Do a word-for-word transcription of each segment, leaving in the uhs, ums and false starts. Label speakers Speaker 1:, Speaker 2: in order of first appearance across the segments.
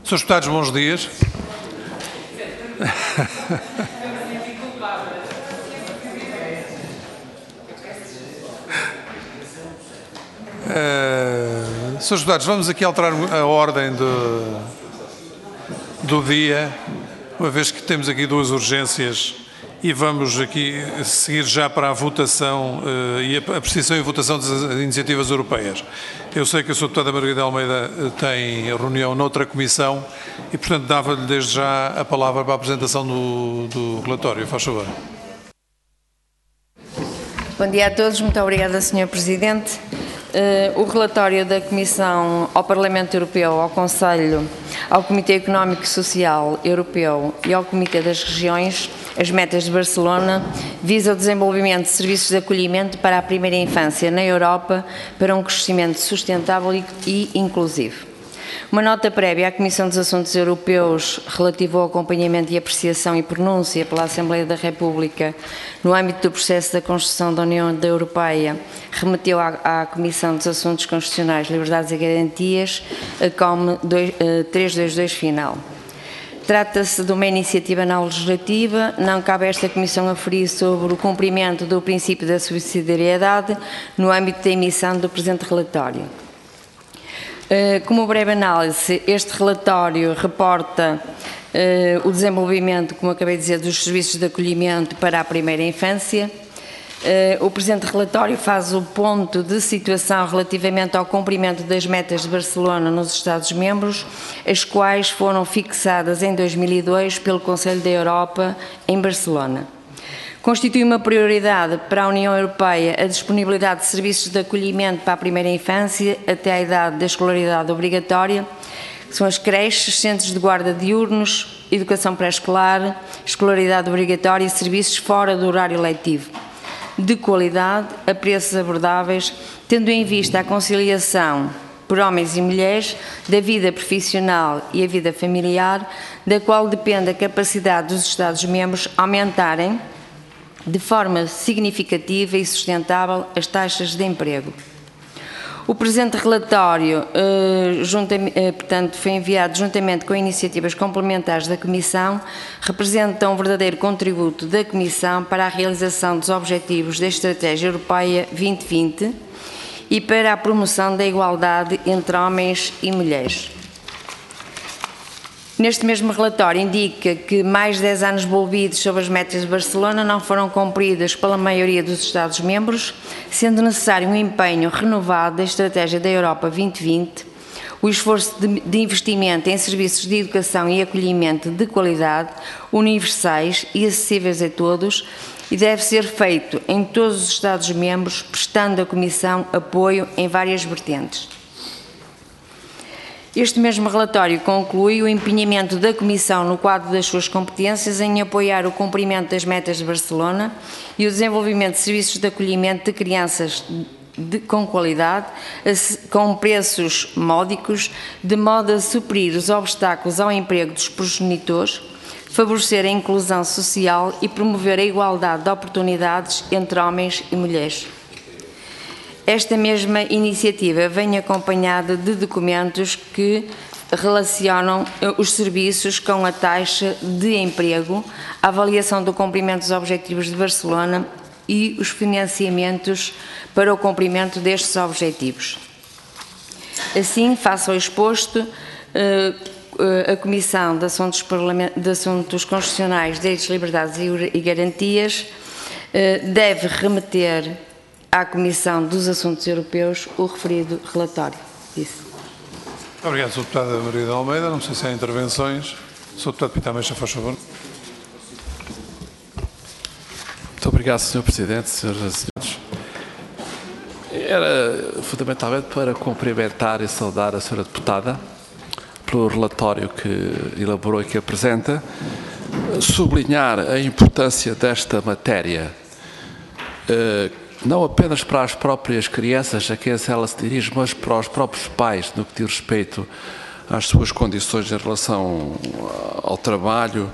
Speaker 1: Senhores deputados, bons dias. Uh, Senhores deputados, vamos aqui alterar a ordem do, do dia, uma vez que temos aqui duas urgências e vamos aqui seguir já para a votação uh, e a apreciação e votação das iniciativas europeias. Eu sei que a senhora deputada Margarida Almeida tem reunião noutra comissão e, portanto, dava-lhe desde já a palavra para a apresentação do, do relatório. Faz favor.
Speaker 2: Bom dia a todos. Muito obrigada, senhor Presidente. Uh, o relatório da Comissão ao Parlamento Europeu, ao Conselho, ao Comitê Económico e Social Europeu e ao Comitê das Regiões, as metas de Barcelona, visa o desenvolvimento de serviços de acolhimento para a primeira infância na Europa para um crescimento sustentável e, e inclusivo. Uma nota prévia à Comissão dos Assuntos Europeus relativa ao acompanhamento e apreciação e pronúncia pela Assembleia da República no âmbito do processo da construção da União Europeia remeteu à, à Comissão dos Assuntos Constitucionais, Liberdades e Garantias, a C O M trezentos e vinte e dois final. Trata-se de uma iniciativa não legislativa, não cabe a esta Comissão aferir sobre o cumprimento do princípio da subsidiariedade no âmbito da emissão do presente relatório. Como breve análise, este relatório reporta uh, o desenvolvimento, como acabei de dizer, dos serviços de acolhimento para a primeira infância. Uh, o presente relatório faz o ponto de situação relativamente ao cumprimento das metas de Barcelona nos Estados-membros, as quais foram fixadas em dois mil e dois pelo Conselho da Europa em Barcelona. Constitui uma prioridade para a União Europeia a disponibilidade de serviços de acolhimento para a primeira infância até à idade da escolaridade obrigatória, que são as creches, centros de guarda diurnos, educação pré-escolar, escolaridade obrigatória e serviços fora do horário letivo, de qualidade, a preços abordáveis, tendo em vista a conciliação por homens e mulheres da vida profissional e a vida familiar, da qual depende a capacidade dos Estados-membros aumentarem de forma significativa e sustentável as taxas de emprego. O presente relatório, eh, junta, eh, portanto, foi enviado juntamente com iniciativas complementares da Comissão, representa um verdadeiro contributo da Comissão para a realização dos objetivos da Estratégia Europeia vinte vinte e para a promoção da igualdade entre homens e mulheres. Neste mesmo relatório indica que mais de dez anos envolvidos sobre as metas de Barcelona não foram cumpridas pela maioria dos Estados-membros, sendo necessário um empenho renovado da Estratégia da Europa vinte vinte, o esforço de, de investimento em serviços de educação e acolhimento de qualidade, universais e acessíveis a todos, e deve ser feito em todos os Estados-membros, prestando à Comissão apoio em várias vertentes. Este mesmo relatório conclui o empenhamento da Comissão no quadro das suas competências em apoiar o cumprimento das metas de Barcelona e o desenvolvimento de serviços de acolhimento de crianças de, com qualidade, com preços módicos, de modo a suprir os obstáculos ao emprego dos progenitores, favorecer a inclusão social e promover a igualdade de oportunidades entre homens e mulheres. Esta mesma iniciativa vem acompanhada de documentos que relacionam os serviços com a taxa de emprego, a avaliação do cumprimento dos objetivos de Barcelona e os financiamentos para o cumprimento destes objetivos. Assim, face ao exposto, a Comissão de Assuntos, de Assuntos Constitucionais, Direitos, Liberdades e Garantias deve remeter à Comissão dos Assuntos Europeus o referido relatório. Isso.
Speaker 1: Obrigado, senhora deputada Margarida Almeida. Não sei se há intervenções. senhor deputado Pita Ameixa, faz favor.
Speaker 3: Muito obrigado, senhor Presidente, senhoras e senhores. Era fundamentalmente para cumprimentar e saudar a senhora deputada pelo relatório que elaborou e que apresenta, sublinhar a importância desta matéria, não apenas para as próprias crianças a quem ela se dirige, mas para os próprios pais, no que diz respeito às suas condições em relação ao trabalho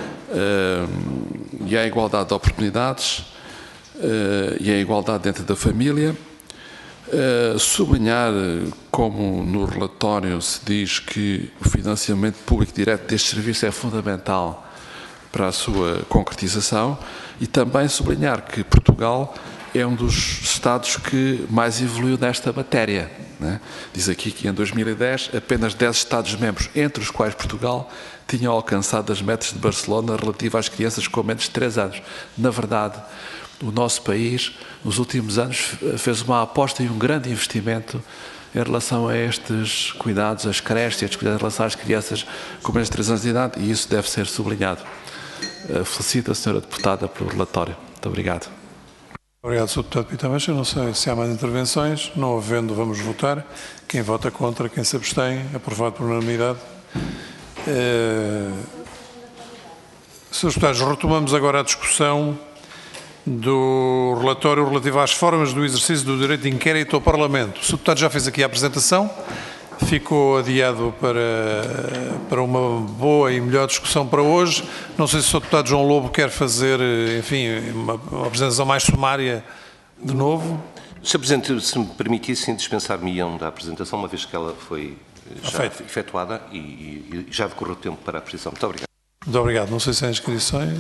Speaker 3: e à igualdade de oportunidades e à igualdade dentro da família. Sublinhar como no relatório se diz que o financiamento público direto deste serviço é fundamental para a sua concretização, e também sublinhar que Portugal é um dos Estados que mais evoluiu nesta matéria, né? Diz aqui que em dois mil e dez apenas dez Estados-membros, entre os quais Portugal, tinham alcançado as metas de Barcelona relativas às crianças com menos de três anos. Na verdade, o nosso país, nos últimos anos, fez uma aposta e um grande investimento em relação a estes cuidados, as creches e estes cuidados em relação às crianças com menos de três anos de idade, e isso deve ser sublinhado. Felicito a senhora deputada pelo relatório. Muito obrigado.
Speaker 1: Obrigado, senhor Deputado Pita Mexa. Não sei se há mais intervenções. Não havendo, vamos votar. Quem vota contra, quem se abstém, aprovado por unanimidade. Uh, senhores deputados, retomamos agora a discussão do relatório relativo às formas do exercício do direito de inquérito ao Parlamento. O senhor Deputado já fez aqui a apresentação. Ficou adiado para, para uma boa e melhor discussão para hoje. Não sei se o senhor Deputado João Lobo quer fazer, enfim, uma, uma apresentação mais sumária de novo.
Speaker 4: senhor Presidente, se me permitissem, dispensar-me-iam da apresentação, uma vez que ela foi já Feito. efetuada e, e já decorreu tempo para a apreciação. Muito obrigado.
Speaker 1: Muito obrigado. Não sei se há inscrições.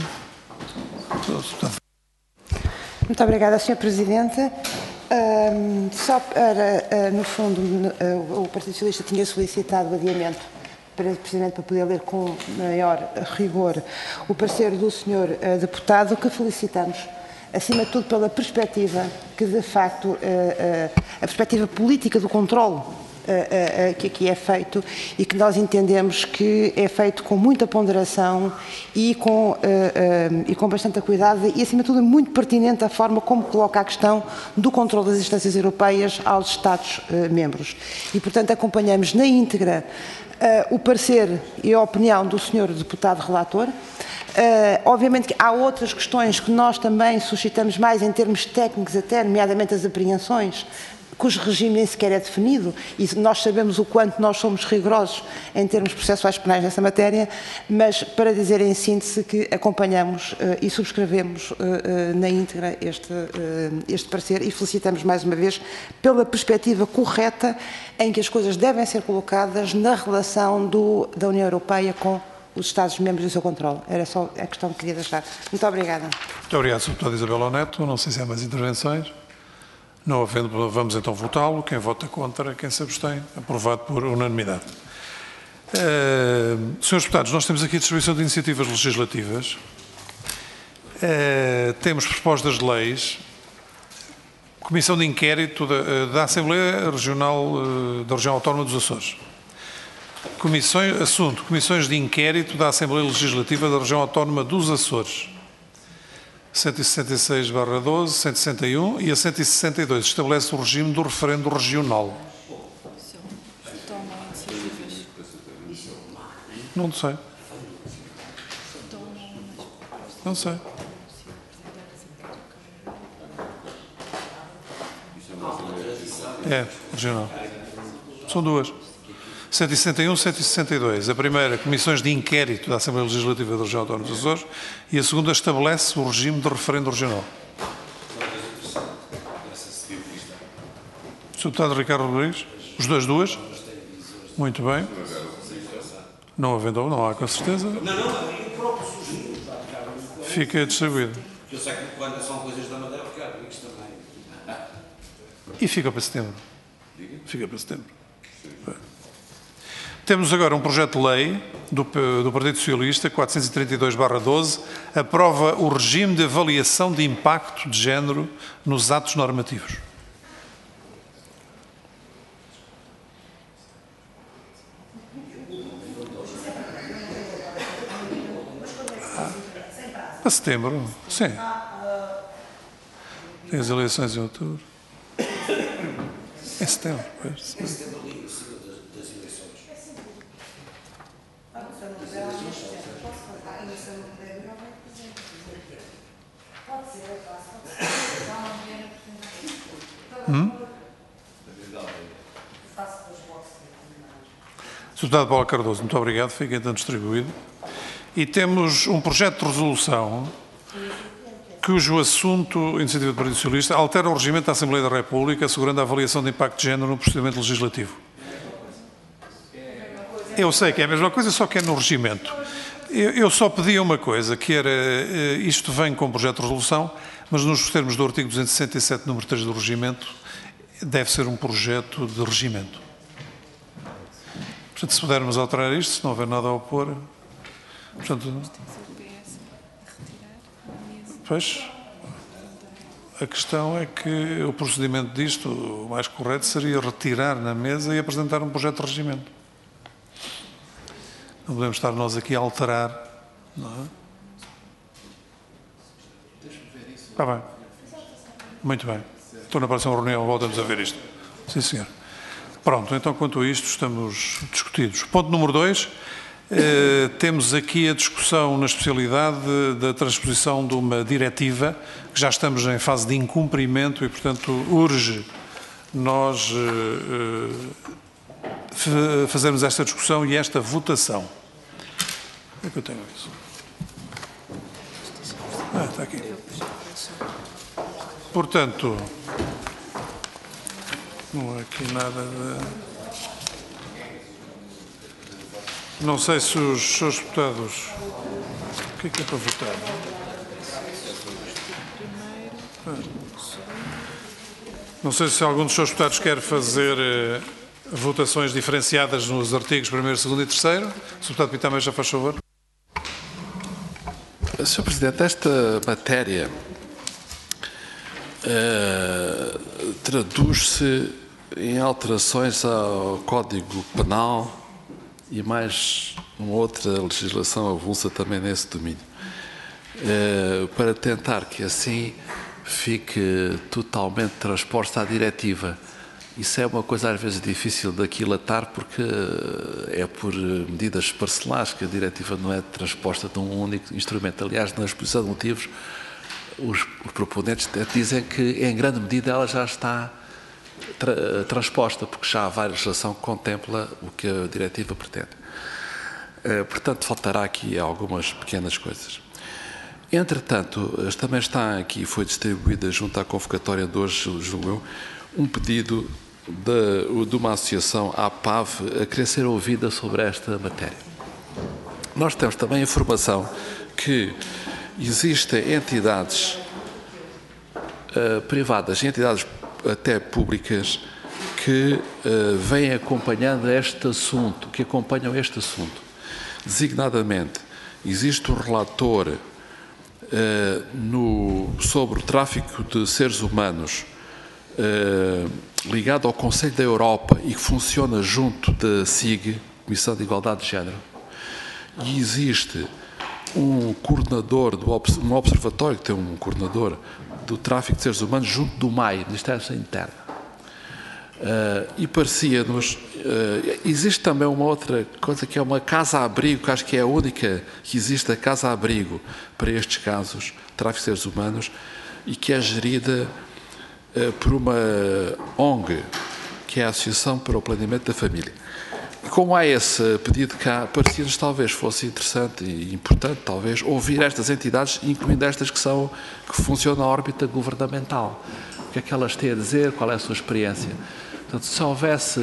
Speaker 5: Muito obrigada, senhor Presidente. Um, só para, uh, no fundo, uh, o Partido Socialista tinha solicitado o adiamento para, precisamente para poder ler com maior rigor o parecer do senhor uh, deputado, que felicitamos, acima de tudo, pela perspectiva que, de facto, uh, uh, a perspectiva política do controle Uh, uh, uh, que aqui é feito, e que nós entendemos que é feito com muita ponderação e com, uh, uh, e com bastante cuidado, e acima de tudo é muito pertinente a forma como coloca a questão do controle das instâncias europeias aos Estados-membros. Uh, e, portanto, acompanhamos na íntegra uh, o parecer e a opinião do senhor deputado relator. Uh, obviamente que há outras questões que nós também suscitamos mais em termos técnicos até, nomeadamente as apreensões, cujo regime nem sequer é definido, e nós sabemos o quanto nós somos rigorosos em termos processuais penais nessa matéria, mas para dizer em síntese que acompanhamos uh, e subscrevemos uh, uh, na íntegra este, uh, este parecer, e felicitamos mais uma vez pela perspectiva correta em que as coisas devem ser colocadas na relação do, da União Europeia com os Estados-membros e o seu controle. Era só a questão que queria deixar. Muito obrigada.
Speaker 1: Muito obrigado, senhor Deputado Isabel Neto. Não sei se há mais intervenções. Não havendo, vamos então votá-lo. Quem vota contra, quem se abstém, aprovado por unanimidade. Uh, senhores deputados, nós temos aqui a distribuição de iniciativas legislativas. Uh, temos propostas de leis. Comissão de Inquérito da, da Assembleia Regional, uh, da Região Autónoma dos Açores. Comissões, assunto, Comissões de Inquérito da Assembleia Legislativa da Região Autónoma dos Açores. cento e sessenta e seis barra doze, cento e sessenta e um e a cento e sessenta e dois estabelece o regime do referendo regional. Não sei. Não sei. É, regional. São duas. cento e sessenta e um, cento e sessenta e dois. A primeira, Comissões de Inquérito da Assembleia Legislativa da Região Autónoma dos Açores, e a segunda estabelece o regime de referendo regional. senhor Deputado Ricardo Rodrigues, os dois duas? Muito bem. Não havendo, não há com certeza.
Speaker 6: Não, não, não, o próprio surgiu.
Speaker 1: Fica distribuído.
Speaker 6: Eu sei que quando são coisas da Madeira, porque há amigos também.
Speaker 1: E fica para setembro. Fica para setembro. Temos agora um projeto de lei do, do Partido Socialista, quatrocentos e trinta e dois barra doze, aprova o regime de avaliação de impacto de género nos atos normativos. Ah, para setembro, sim. Tem as eleições em outubro. Em setembro, pois. Hum? senhor Deputado Paulo Cardoso, muito obrigado. Fica então distribuído. E temos um projeto de resolução cujo assunto, iniciativa do Partido Socialista, altera o regimento da Assembleia da República, assegurando a avaliação de impacto de género no procedimento legislativo. Eu sei que é a mesma coisa, só que é no regimento. Eu, eu só pedia uma coisa, que era, isto vem com projeto de resolução, mas nos termos do artigo duzentos e sessenta e sete, número três do regimento, deve ser um projeto de regimento. Portanto, se pudermos alterar isto, se não houver nada a opor... Portanto, pois, a questão é que o procedimento disto, o mais correto, seria retirar na mesa e apresentar um projeto de regimento. Não podemos estar nós aqui a alterar, não é? Está bem. Muito bem. Estou na próxima reunião, voltamos a ver isto. Sim, senhor. Pronto, então quanto a isto estamos discutidos. Ponto número dois, eh, temos aqui a discussão na especialidade da transposição de uma diretiva, que já estamos em fase de incumprimento e, portanto, urge nós eh, fazermos esta discussão e esta votação. Onde é que eu tenho isso? Ah, está aqui. Portanto, não há aqui nada de... Não sei se os senhores deputados... O que é que é para votar? Não sei se algum dos senhores deputados quer fazer eh, votações diferenciadas nos artigos primeiro, segundo e terceiro. Se o deputado Pitama já faz favor.
Speaker 3: senhor Presidente, esta matéria uh, traduz-se em alterações ao Código Penal e mais uma outra legislação avulsa também nesse domínio, uh, para tentar que assim fique totalmente transposta à diretiva. Isso é uma coisa às vezes difícil de aquilatar porque é por medidas parcelares que a diretiva não é transposta de um único instrumento. Aliás, na exposição de motivos, os, os proponentes dizem que em grande medida ela já está tra transposta, porque já há várias legislação que contempla o que a diretiva pretende. Uh, portanto, faltará aqui algumas pequenas coisas. Entretanto, também está aqui, foi distribuída junto à convocatória de hoje, julgo eu, um pedido de, de uma associação, a APAV, a querer ser ouvida sobre esta matéria. Nós temos também a informação que existem entidades uh, privadas e entidades até públicas que uh, vêm acompanhando este assunto, que acompanham este assunto. Designadamente, existe um relator uh, no, sobre o tráfico de seres humanos Uh, ligado ao Conselho da Europa e que funciona junto da S I G, Comissão de Igualdade de Género, e existe um coordenador, do, um observatório que tem um coordenador do tráfico de seres humanos junto do M A I, Ministério da Interna. Uh, e parecia-nos, uh, existe também uma outra coisa que é uma casa-abrigo, que acho que é a única que existe, a casa-abrigo para estes casos, tráfico de seres humanos, e que é gerida por uma O N G, que é a Associação para o Planeamento da Família. E como há esse pedido cá, parecia-nos talvez fosse interessante e importante, talvez, ouvir estas entidades, incluindo estas que são, que funcionam na órbita governamental. O que é que elas têm a dizer, qual é a sua experiência. Portanto, se houvesse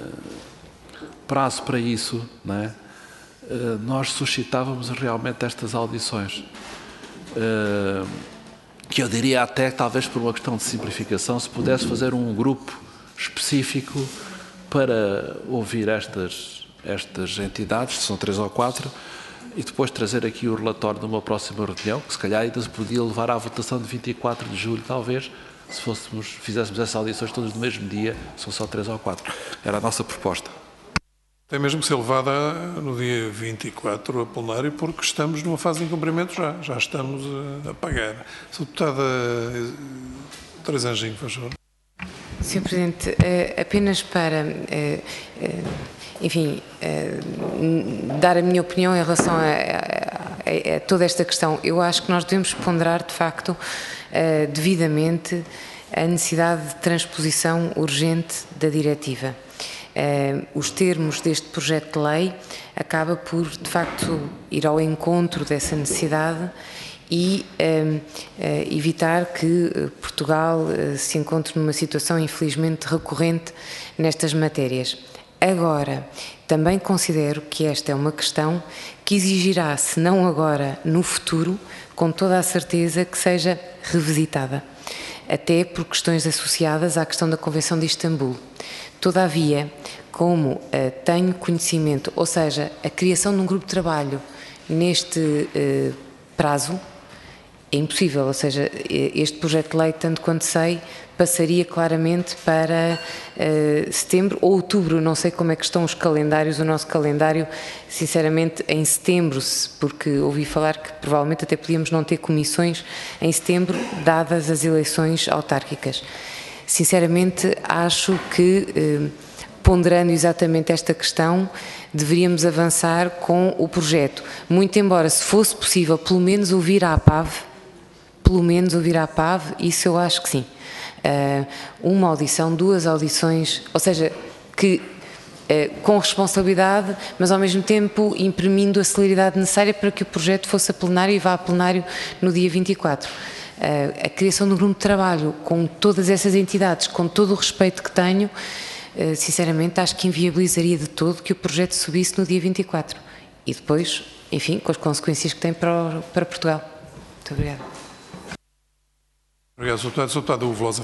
Speaker 3: prazo para isso, não é? Nós suscitávamos realmente estas audições. Que eu diria até, talvez por uma questão de simplificação, se pudesse fazer um grupo específico para ouvir estas, estas entidades, são três ou quatro, e depois trazer aqui o relatório numa próxima reunião, que se calhar ainda se podia levar à votação de vinte e quatro de julho, talvez, se fôssemos, fizéssemos essas audições todas no mesmo dia, são só três ou quatro. Era a nossa proposta.
Speaker 1: Tem mesmo que ser levada no dia vinte e quatro a plenário, porque estamos numa fase de incumprimento já, já estamos a, a pagar. Sr. Deputada Teresa Anjinho, por favor.
Speaker 7: senhor Presidente, apenas para, enfim, dar a minha opinião em relação a, a, a toda esta questão. Eu acho que nós devemos ponderar, de facto, devidamente a necessidade de transposição urgente da diretiva. Uh, os termos deste projeto de lei acaba por, de facto, ir ao encontro dessa necessidade e um, uh, evitar que Portugal uh, se encontre numa situação infelizmente recorrente nestas matérias. Agora, também considero que esta é uma questão que exigirá, se não agora, no futuro, com toda a certeza que seja revisitada, até por questões associadas à questão da Convenção de Istambul. Todavia, como uh, tenho conhecimento, ou seja, a criação de um grupo de trabalho neste uh, prazo é impossível, ou seja, este projeto de lei, tanto quanto sei, passaria claramente para uh, setembro ou outubro, não sei como é que estão os calendários, o nosso calendário, sinceramente, em setembro, porque ouvi falar que provavelmente até podíamos não ter comissões em setembro, dadas as eleições autárquicas. Sinceramente, acho que, uh, ponderando exatamente esta questão, deveríamos avançar com o projeto, muito embora, se fosse possível, pelo menos ouvir a APAV, pelo menos ouvir a APAV, isso eu acho que sim. Uh, uma audição, duas audições, ou seja, que uh, com responsabilidade, mas ao mesmo tempo imprimindo a celeridade necessária para que o projeto fosse a plenário e vá a plenário no dia vinte e quatro. Uh, a criação de um grupo de trabalho com todas essas entidades, com todo o respeito que tenho, uh, sinceramente acho que inviabilizaria de todo que o projeto subisse no dia vinte e quatro. E depois, enfim, com as consequências que tem para, o, para Portugal. Muito obrigada.
Speaker 1: Obrigado, senhor Deputado. senhor Deputado Velosa.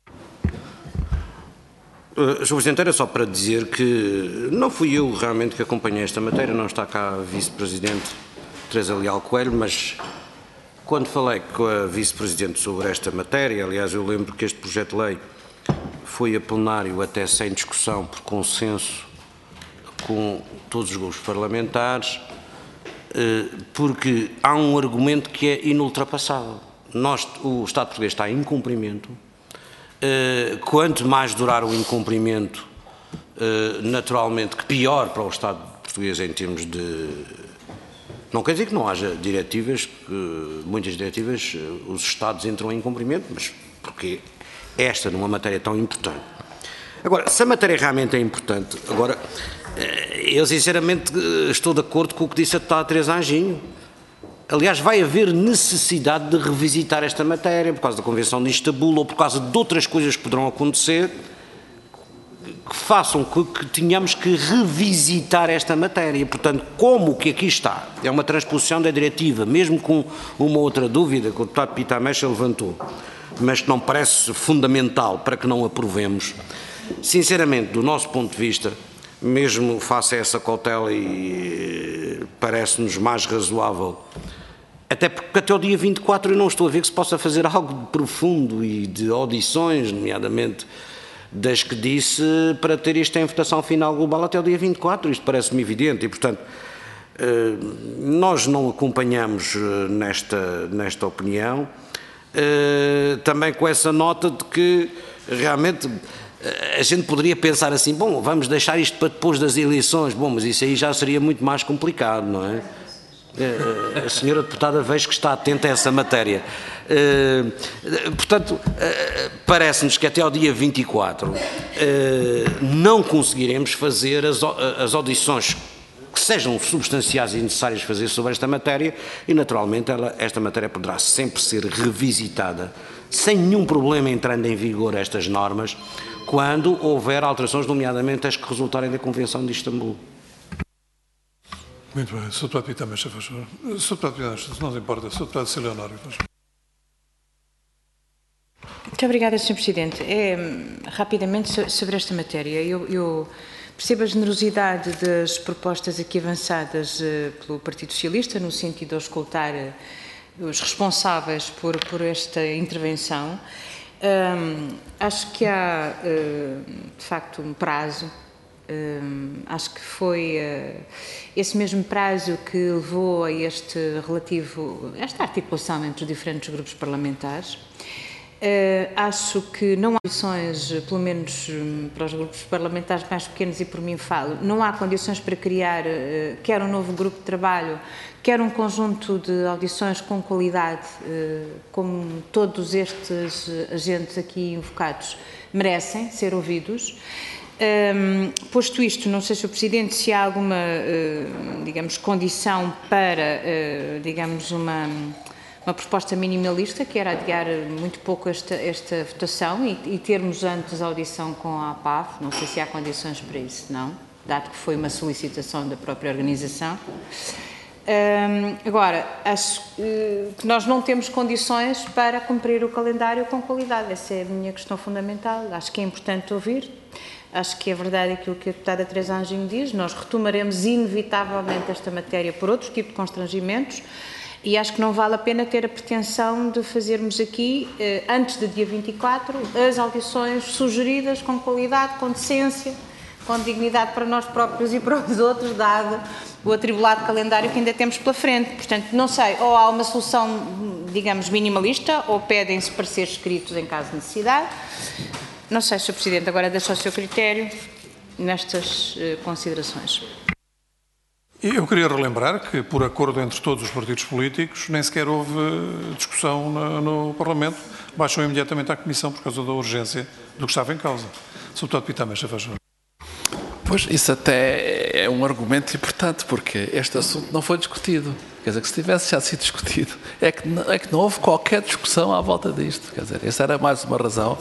Speaker 6: Uh, senhor Presidente, era só para dizer que não fui eu realmente que acompanhei esta matéria, não está cá a Vice-Presidente Teresa Leal Coelho, mas quando falei com a Vice-Presidente sobre esta matéria, aliás, eu lembro que este projeto de lei foi a plenário até sem discussão, por consenso com todos os grupos parlamentares, uh, porque há um argumento que é inultrapassável. Nós, o Estado português está em incumprimento. Uh, quanto mais durar o incumprimento, uh, naturalmente que pior para o Estado português em termos de... Não quer dizer que não haja diretivas, que, muitas diretivas, uh, os Estados entram em incumprimento, mas porque esta numa matéria tão importante. Agora, se a matéria realmente é importante, agora, uh, eu sinceramente estou de acordo com o que disse a deputada Teresa Anjinho. Aliás, vai haver necessidade de revisitar esta matéria por causa da Convenção de Istambul ou por causa de outras coisas que poderão acontecer que façam que, que tenhamos que revisitar esta matéria. Portanto, como o que aqui está é uma transposição da diretiva, mesmo com uma outra dúvida que o deputado Pita Ameixa levantou, mas que não parece fundamental para que não aprovemos, sinceramente, do nosso ponto de vista, mesmo face a essa cautela e parece-nos mais razoável, até porque até o dia vinte e quatro eu não estou a ver que se possa fazer algo de profundo e de audições, nomeadamente das que disse, para ter isto em votação final global até o dia vinte e quatro, isto parece-me evidente e, portanto, nós não acompanhamos nesta, nesta opinião, também com essa nota de que realmente a gente poderia pensar assim, bom, vamos deixar isto para depois das eleições, bom, mas isso aí já seria muito mais complicado, não é? A senhora deputada vejo que está atenta a essa matéria. Portanto, parece-nos que até ao dia vinte e quatro não conseguiremos fazer as audições que sejam substanciais e necessárias fazer sobre esta matéria e, naturalmente, ela, esta matéria poderá sempre ser revisitada sem nenhum problema entrando em vigor estas normas quando houver alterações, nomeadamente as que resultarem da Convenção de Istambul.
Speaker 1: Muito bem. senhor Deputado Pita Ameixa, faz favor. senhor Deputado Pita Ameixa, se não se importa. senhor Deputado Cecília Honório, faz favor.
Speaker 8: Muito obrigada, senhor Presidente. É, rapidamente sobre esta matéria, eu, eu percebo a generosidade das propostas aqui avançadas uh, pelo Partido Socialista, no sentido de escutar uh, os responsáveis por, por esta intervenção. Um, acho que há, uh, de facto, um prazo. Um, acho que foi uh, esse mesmo prazo que levou a este relativo, esta articulação entre os diferentes grupos parlamentares. Uh, acho que não há condições, pelo menos um, para os grupos parlamentares mais pequenos, e por mim falo, não há condições para criar uh, quer um novo grupo de trabalho, quer um conjunto de audições com qualidade, uh, como todos estes agentes aqui invocados merecem ser ouvidos. Um, posto isto, não sei, senhor Presidente, se há alguma, uh, digamos, condição para, uh, digamos, uma, uma proposta minimalista, que era adiar muito pouco esta, esta votação e, e termos antes a audição com a A P A V. Não sei se há condições para isso, não, dado que foi uma solicitação da própria organização. Um, agora, acho uh, que nós não temos condições para cumprir o calendário com qualidade. Essa é a minha questão fundamental. Acho que é importante ouvir. Acho que é verdade aquilo que a deputada Teresa Anjinho diz. Nós retomaremos inevitavelmente esta matéria por outro tipo de constrangimentos e acho que não vale a pena ter a pretensão de fazermos aqui, uh, antes do dia vinte e quatro, as audições sugeridas com qualidade, com decência, com dignidade para nós próprios e para os outros, dado o atribulado calendário que ainda temos pela frente. Portanto, não sei, ou há uma solução, digamos, minimalista, ou pedem-se pareceres escritos em caso de necessidade. Não sei, senhor Presidente, agora deixo ao seu critério nestas eh, considerações.
Speaker 1: Eu queria relembrar que, por acordo entre todos os partidos políticos, nem sequer houve discussão no, no Parlamento. Baixou imediatamente à Comissão por causa da urgência do que estava em causa. senhor Deputado Pita Ameixa, faz favor.
Speaker 3: Pois, isso até é um argumento importante, porque este assunto não foi discutido. Quer dizer, que se tivesse já sido discutido, é que não, é que não houve qualquer discussão à volta disto. Quer dizer, essa era mais uma razão.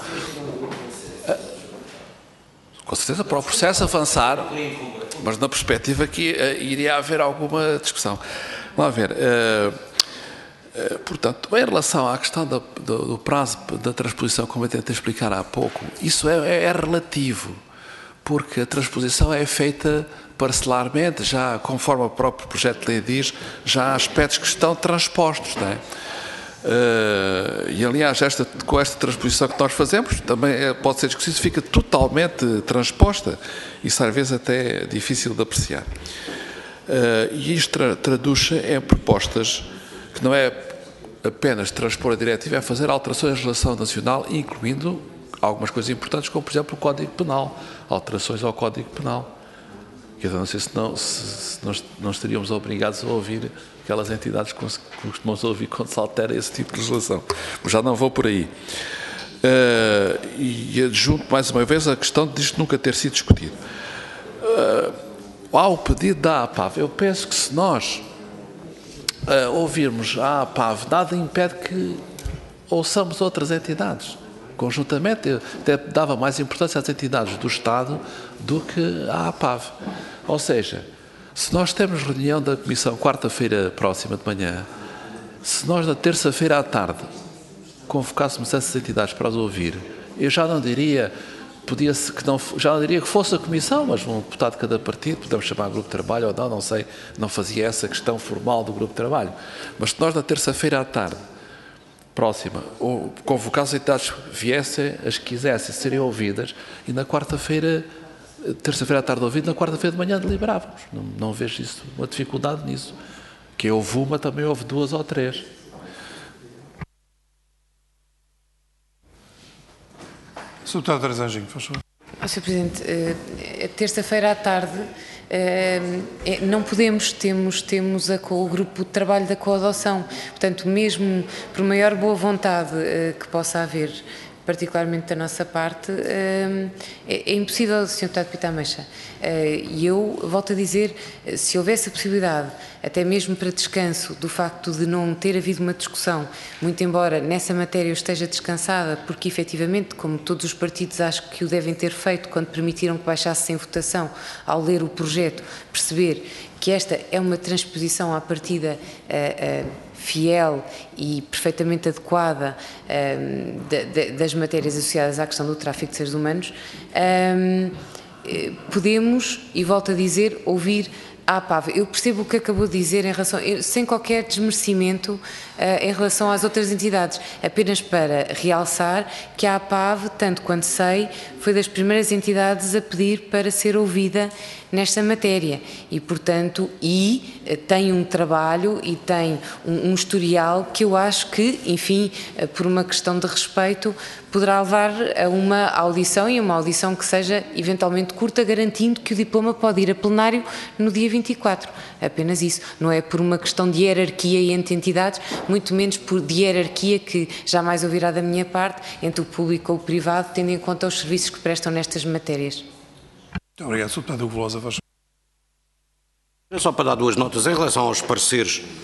Speaker 3: Com certeza, para o processo avançar, mas na perspectiva que uh, iria haver alguma discussão. Vamos ver. Uh, uh, portanto, em relação à questão da, do, do prazo da transposição, como eu tentei explicar há pouco, isso é, é, é relativo. Porque a transposição é feita parcelarmente, já conforme o próprio projeto de lei diz, já há aspectos que estão transpostos, não é? Uh, e aliás, esta, com esta transposição que nós fazemos, também é, pode ser discutido, fica totalmente transposta, isso às vezes até é difícil de apreciar. Uh, e isto tra, traduz-se em propostas que não é apenas transpor a diretiva, é fazer alterações à legislação nacional, incluindo algumas coisas importantes, como por exemplo o Código Penal, alterações ao Código Penal. Quer dizer, não sei se não, se, se nós não estaríamos obrigados a ouvir aquelas entidades que costumamos ouvir quando se altera esse tipo de legislação. Mas já não vou por aí. Uh, e adjunto mais uma vez a questão de isto nunca ter sido discutido. Uh, ao pedido da A P A V, eu penso que se nós uh, ouvirmos a A P A V, nada impede que ouçamos outras entidades. Conjuntamente, eu até dava mais importância às entidades do Estado do que à A P A V. Ou seja, se nós temos reunião da Comissão quarta-feira próxima de manhã, se nós na terça-feira à tarde convocássemos essas entidades para as ouvir, eu já não diria, podia-se que não, já não diria que fosse a Comissão, mas um deputado de cada partido, podemos chamar grupo de trabalho ou não, não sei, não fazia essa questão formal do grupo de trabalho. Mas se nós na terça-feira à tarde próxima, ou convocar as entidades viessem, as que quisessem, serem ouvidas, e na quarta-feira, terça-feira à tarde ouvido, na quarta-feira de manhã deliberávamos. Não, não vejo isso, uma dificuldade nisso. Que houve uma, também houve duas ou três.
Speaker 1: senhor Deputado Teresa Anjinho, faz favor.
Speaker 7: senhor Presidente, terça-feira à tarde não podemos, temos, temos a, o grupo de trabalho da coadoção, portanto, mesmo por maior boa vontade que possa haver, particularmente da nossa parte, é, é impossível, senhor Deputado Pita Ameixa. E eu volto a dizer, se houvesse a possibilidade, até mesmo para descanso, do facto de não ter havido uma discussão, muito embora nessa matéria eu esteja descansada, porque efetivamente, como todos os partidos acho que o devem ter feito quando permitiram que baixasse sem votação, ao ler o projeto, perceber que esta é uma transposição à partida uh, uh, fiel e perfeitamente adequada uh, de, de, das matérias associadas à questão do tráfico de seres humanos, um, podemos, e volto a dizer, ouvir a A P A V. Eu percebo o que acabou de dizer em relação, sem qualquer desmerecimento uh, em relação às outras entidades, apenas para realçar que a A P A V, tanto quanto sei, foi das primeiras entidades a pedir para ser ouvida nesta matéria e, portanto, e uh, tem um trabalho e tem um, um historial que eu acho que, enfim, uh, por uma questão de respeito, poderá levar a uma audição e uma audição que seja eventualmente curta, garantindo que o diploma pode ir a plenário no dia vinte e quatro. Apenas isso. Não é por uma questão de hierarquia entre entidades, muito menos por de hierarquia que jamais ouvirá da minha parte entre o público ou o privado, tendo em conta os serviços que prestam nestas matérias.
Speaker 1: Muito obrigado, senhor Deputado Hugo Velosa.
Speaker 6: É só para dar duas notas em relação aos pareceres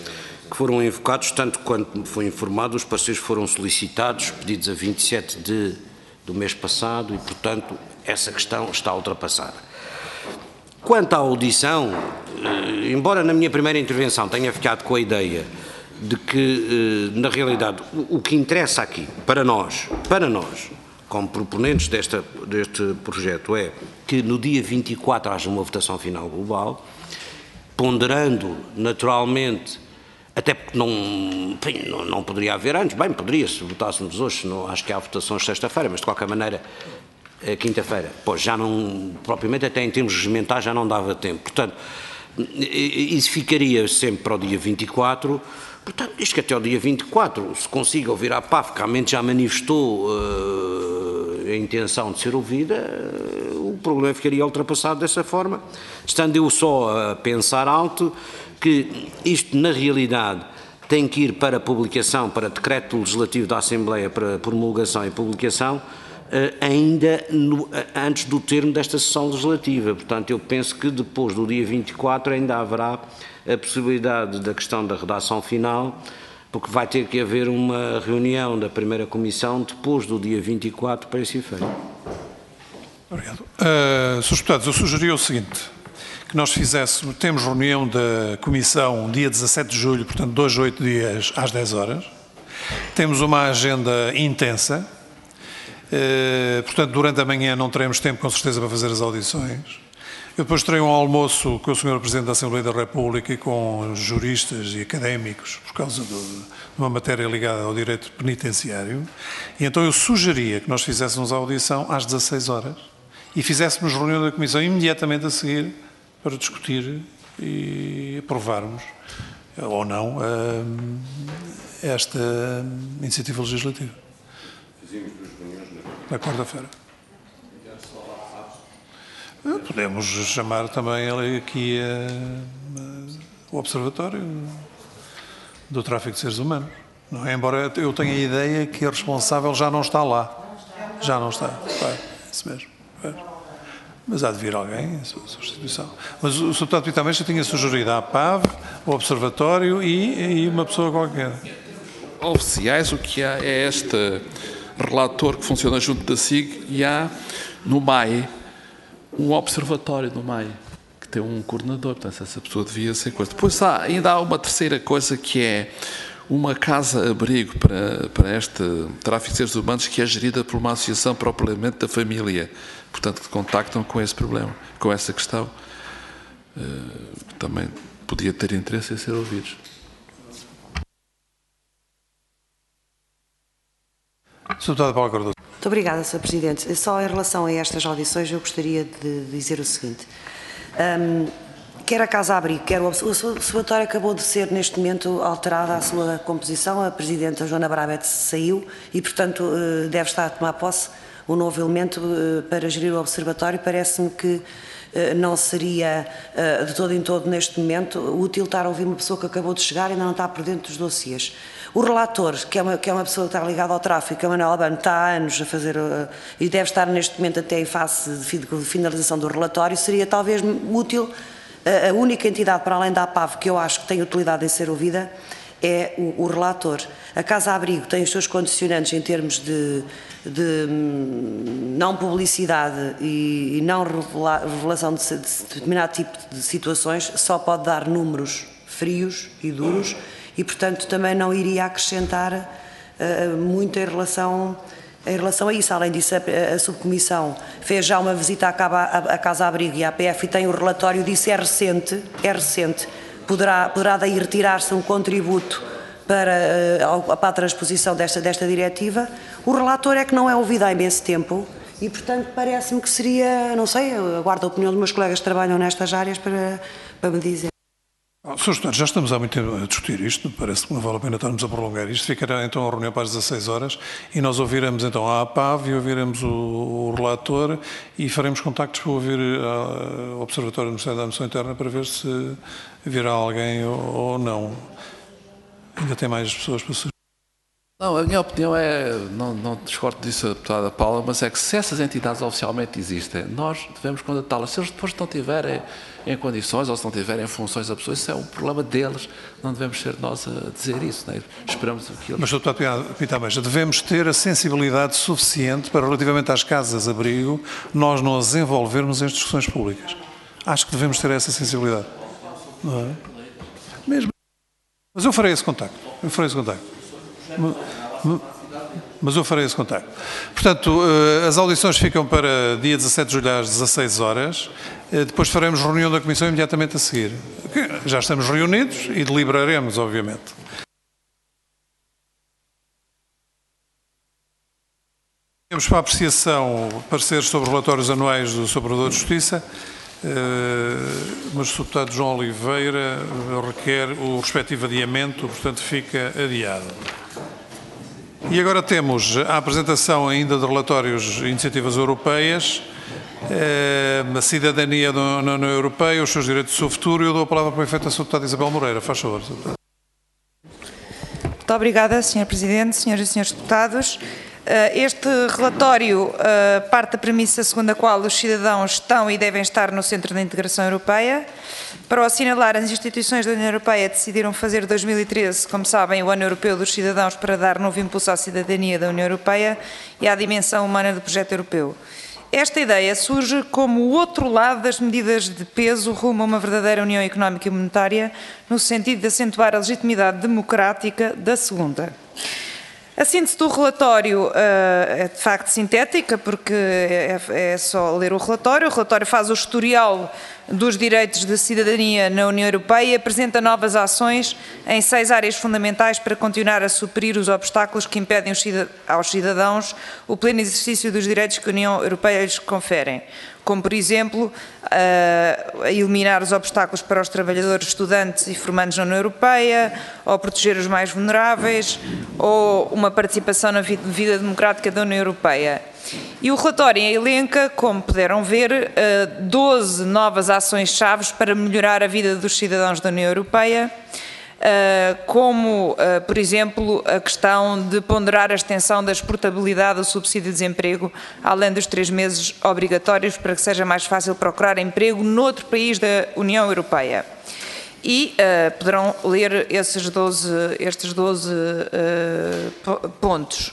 Speaker 6: que foram invocados, tanto quanto me foi informado, os pareceres foram solicitados, pedidos a vinte e sete de, do mês passado e, portanto, essa questão está ultrapassada. Quanto à audição, eh, embora na minha primeira intervenção tenha ficado com a ideia de que, eh, na realidade, o, o que interessa aqui, para nós, para nós, como proponentes desta, deste projeto, é que no dia vinte e quatro haja uma votação final global, ponderando naturalmente, até porque não, enfim, não, não poderia haver antes, bem, poderia se votássemos hoje, não, acho que há votações sexta-feira, mas de qualquer maneira, quinta-feira, pois já não, propriamente até em termos regimentais já não dava tempo, portanto, isso ficaria sempre para o dia vinte e quatro, portanto, diz que até o dia vinte e quatro se consiga ouvir a P A F, que realmente já manifestou uh, a intenção de ser ouvida, uh, o problema ficaria ultrapassado dessa forma, estando eu só a pensar alto que isto, na realidade, tem que ir para publicação, para decreto legislativo da Assembleia, para promulgação e publicação, ainda no, antes do termo desta sessão legislativa. Portanto, eu penso que depois do dia vinte e quatro ainda haverá a possibilidade da questão da redação final, porque vai ter que haver uma reunião da primeira comissão depois do dia vinte e quatro para esse efeito.
Speaker 1: Obrigado. Uh, senhores deputados, eu sugeria o seguinte, que nós fizéssemos, temos reunião da comissão dia dezassete de julho, portanto, dois, oito dias às dez horas, temos uma agenda intensa. Uh, portanto, durante a manhã não teremos tempo, com certeza, para fazer as audições. Eu depois terei um almoço com o senhor Presidente da Assembleia da República e com juristas e académicos, por causa de uma matéria ligada ao direito penitenciário. E então eu sugeria que nós fizéssemos a audição às dezasseis horas e fizéssemos reunião da Comissão imediatamente a seguir para discutir e aprovarmos, ou não, esta iniciativa legislativa. Na quarta-feira. Podemos chamar também aqui a, a, o Observatório do Tráfico de Seres Humanos. Não é? Embora eu tenha a ideia que a responsável já não está lá. Já não está. É isso mesmo. É. Mas há de vir alguém em sua substituição. Mas o senhor Deputado Vitor Ameixa tinha sugerido a P A V, o Observatório e, e uma pessoa qualquer.
Speaker 3: Oficiais, o que há é este relator que funciona junto da S I G e há no M A I um observatório no M A I que tem um coordenador, portanto essa pessoa devia ser coisa. Depois há, ainda há uma terceira coisa que é uma casa-abrigo para, para este tráfico de seres humanos que é gerida por uma associação propriamente da família, portanto que contactam com esse problema, com essa questão, uh, também podia ter interesse em ser ouvidos.
Speaker 1: senhor Deputado Paulo Cardoso.
Speaker 9: Muito obrigada, senhor Presidente. Só em relação a estas audições, eu gostaria de dizer o seguinte. Um, quer a Casa Abrigo, quer o Observatório acabou de ser, neste momento, alterada a sua composição. A Presidenta Joana Brabet saiu e, portanto, deve estar a tomar posse um novo elemento para gerir o Observatório. Parece-me que não seria de todo em todo, neste momento, útil estar a ouvir uma pessoa que acabou de chegar e ainda não está por dentro dos dossiês. O relator, que é uma, que é uma pessoa que está ligada ao tráfico, que é o Manuel Albano, está há anos a fazer, uh, e deve estar neste momento até em fase de, de finalização do relatório, seria talvez útil, uh, a única entidade para além da A P A V que eu acho que tem utilidade em ser ouvida é o, o relator. A Casa Abrigo tem os seus condicionantes em termos de, de não publicidade e, e não revela, revelação de, de determinado tipo de situações, só pode dar números frios e duros, e, portanto, também não iria acrescentar uh, muito em relação, em relação a isso. Além disso, a, a subcomissão fez já uma visita à, à, à Casa Abrigo e à P F e tem o relatório disso, é recente, é recente. Poderá, poderá daí retirar-se um contributo para, uh, para a transposição desta, desta diretiva. O relator é que não é ouvido há imenso tempo e, portanto, parece-me que seria, não sei, eu aguardo a opinião dos meus colegas que trabalham nestas áreas para, para me dizer.
Speaker 1: senhores Deputados, já estamos há muito tempo a discutir isto, parece que não vale a pena estarmos a prolongar isto. Ficará então a reunião para as dezasseis horas e nós ouviremos então a A P A V e ouviremos o, o relator e faremos contactos para ouvir a, o Observatório do Ministério da Administração Interna para ver se virá alguém ou, ou não. Ainda tem mais pessoas para surgir.
Speaker 3: Não, a minha opinião é, não, não discordo disso, deputada Paula, mas é que se essas entidades oficialmente existem, nós devemos contatá-las. Se eles depois não tiverem em condições ou se não tiverem funções absolutas, isso é um problema deles, não devemos ser nós a dizer isso. Não é? Esperamos aquilo.
Speaker 1: Mas, deputado Pita Ameixa, devemos ter a sensibilidade suficiente para, relativamente às casas-abrigo, nós não as envolvermos em discussões públicas. Acho que devemos ter essa sensibilidade. Não é? Mesmo. Mas eu farei esse contacto. Eu farei esse contacto. Mas eu farei esse contacto. Portanto, as audições ficam para dia dezassete de julho às dezasseis horas. Depois faremos reunião da Comissão imediatamente a seguir. Já estamos reunidos e deliberaremos, obviamente. Temos para apreciação pareceres sobre relatórios anuais do Senhor Provedor de Justiça, mas o deputado João Oliveira requer o respectivo adiamento, portanto fica adiado. E agora temos a apresentação ainda de relatórios de iniciativas europeias, a cidadania na União Europeia, os seus direitos do seu futuro. Eu dou a palavra para o efeito à Sra. Deputada Isabel Moreira. Faz favor.
Speaker 10: Muito obrigada, senhor Presidente, senhoras e senhores deputados. Este relatório parte da premissa segundo a qual os cidadãos estão e devem estar no centro da integração europeia. Para o assinalar, as instituições da União Europeia decidiram fazer dois mil e treze, como sabem, o Ano Europeu dos Cidadãos para dar novo impulso à cidadania da União Europeia e à dimensão humana do projeto europeu. Esta ideia surge como o outro lado das medidas de peso rumo a uma verdadeira União Económica e Monetária, no sentido de acentuar a legitimidade democrática da segunda. A síntese do relatório uh, é de facto sintética, porque é, é só ler o relatório. O relatório faz o historial dos direitos de cidadania na União Europeia e apresenta novas ações em seis áreas fundamentais para continuar a suprir os obstáculos que impedem aos cidadãos o pleno exercício dos direitos que a União Europeia lhes conferem, como, por exemplo, a eliminar os obstáculos para os trabalhadores, estudantes e formandos na União Europeia, ou proteger os mais vulneráveis, ou uma participação na vida democrática da União Europeia. E o relatório elenca, como puderam ver, doze novas ações-chave para melhorar a vida dos cidadãos da União Europeia, como, por exemplo, a questão de ponderar a extensão da exportabilidade do subsídio de desemprego, além dos três meses obrigatórios, para que seja mais fácil procurar emprego noutro país da União Europeia. E uh, poderão ler esses doze, estes doze uh, pontos.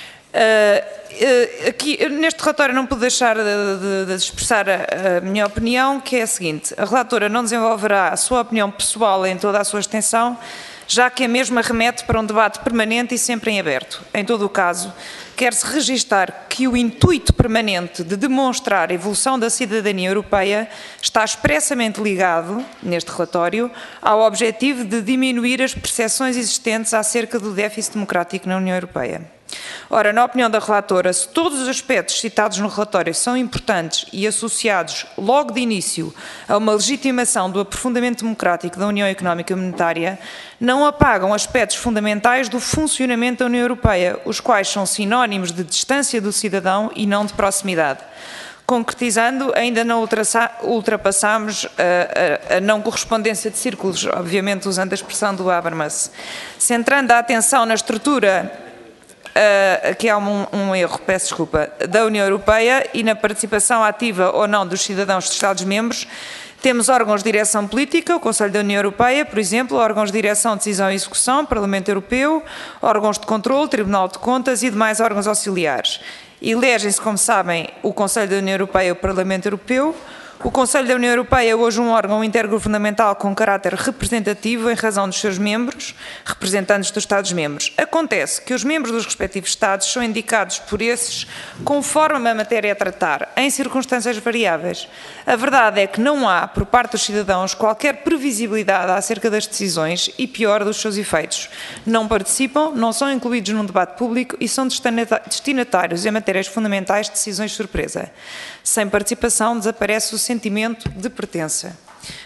Speaker 10: Uh, aqui, neste relatório não pude deixar de, de, de expressar a, a minha opinião, que é a seguinte: a relatora não desenvolverá a sua opinião pessoal em toda a sua extensão, já que a mesma remete para um debate permanente e sempre em aberto. Em todo o caso, quer-se registar que o intuito permanente de demonstrar a evolução da cidadania europeia está expressamente ligado, neste relatório, ao objetivo de diminuir as percepções existentes acerca do déficit democrático na União Europeia. Ora, na opinião da relatora, se todos os aspectos citados no relatório são importantes e associados logo de início a uma legitimação do aprofundamento democrático da União Económica e Monetária, não apagam aspectos fundamentais do funcionamento da União Europeia, os quais são sinónimos de distância do cidadão e não de proximidade. Concretizando, ainda não ultrapassamos a, a, a não correspondência de círculos, obviamente usando a expressão do Habermas. Centrando a atenção na estrutura, Uh, que há um, um erro, peço desculpa, da União Europeia e na participação ativa ou não dos cidadãos dos Estados-membros, temos órgãos de direção política, o Conselho da União Europeia, por exemplo, órgãos de direção, decisão e execução, Parlamento Europeu, órgãos de controle, Tribunal de Contas e demais órgãos auxiliares. Elegem-se, como sabem, o Conselho da União Europeia e o Parlamento Europeu. O Conselho da União Europeia é hoje um órgão intergovernamental com caráter representativo em razão dos seus membros, representantes dos Estados-membros. Acontece que os membros dos respectivos Estados são indicados por esses conforme a matéria a tratar, em circunstâncias variáveis. A verdade é que não há, por parte dos cidadãos, qualquer previsibilidade acerca das decisões e, pior, dos seus efeitos. Não participam, não são incluídos num debate público e são destinatários em matérias fundamentais de decisões de surpresa. Sem participação, desaparece o sentimento de pertença.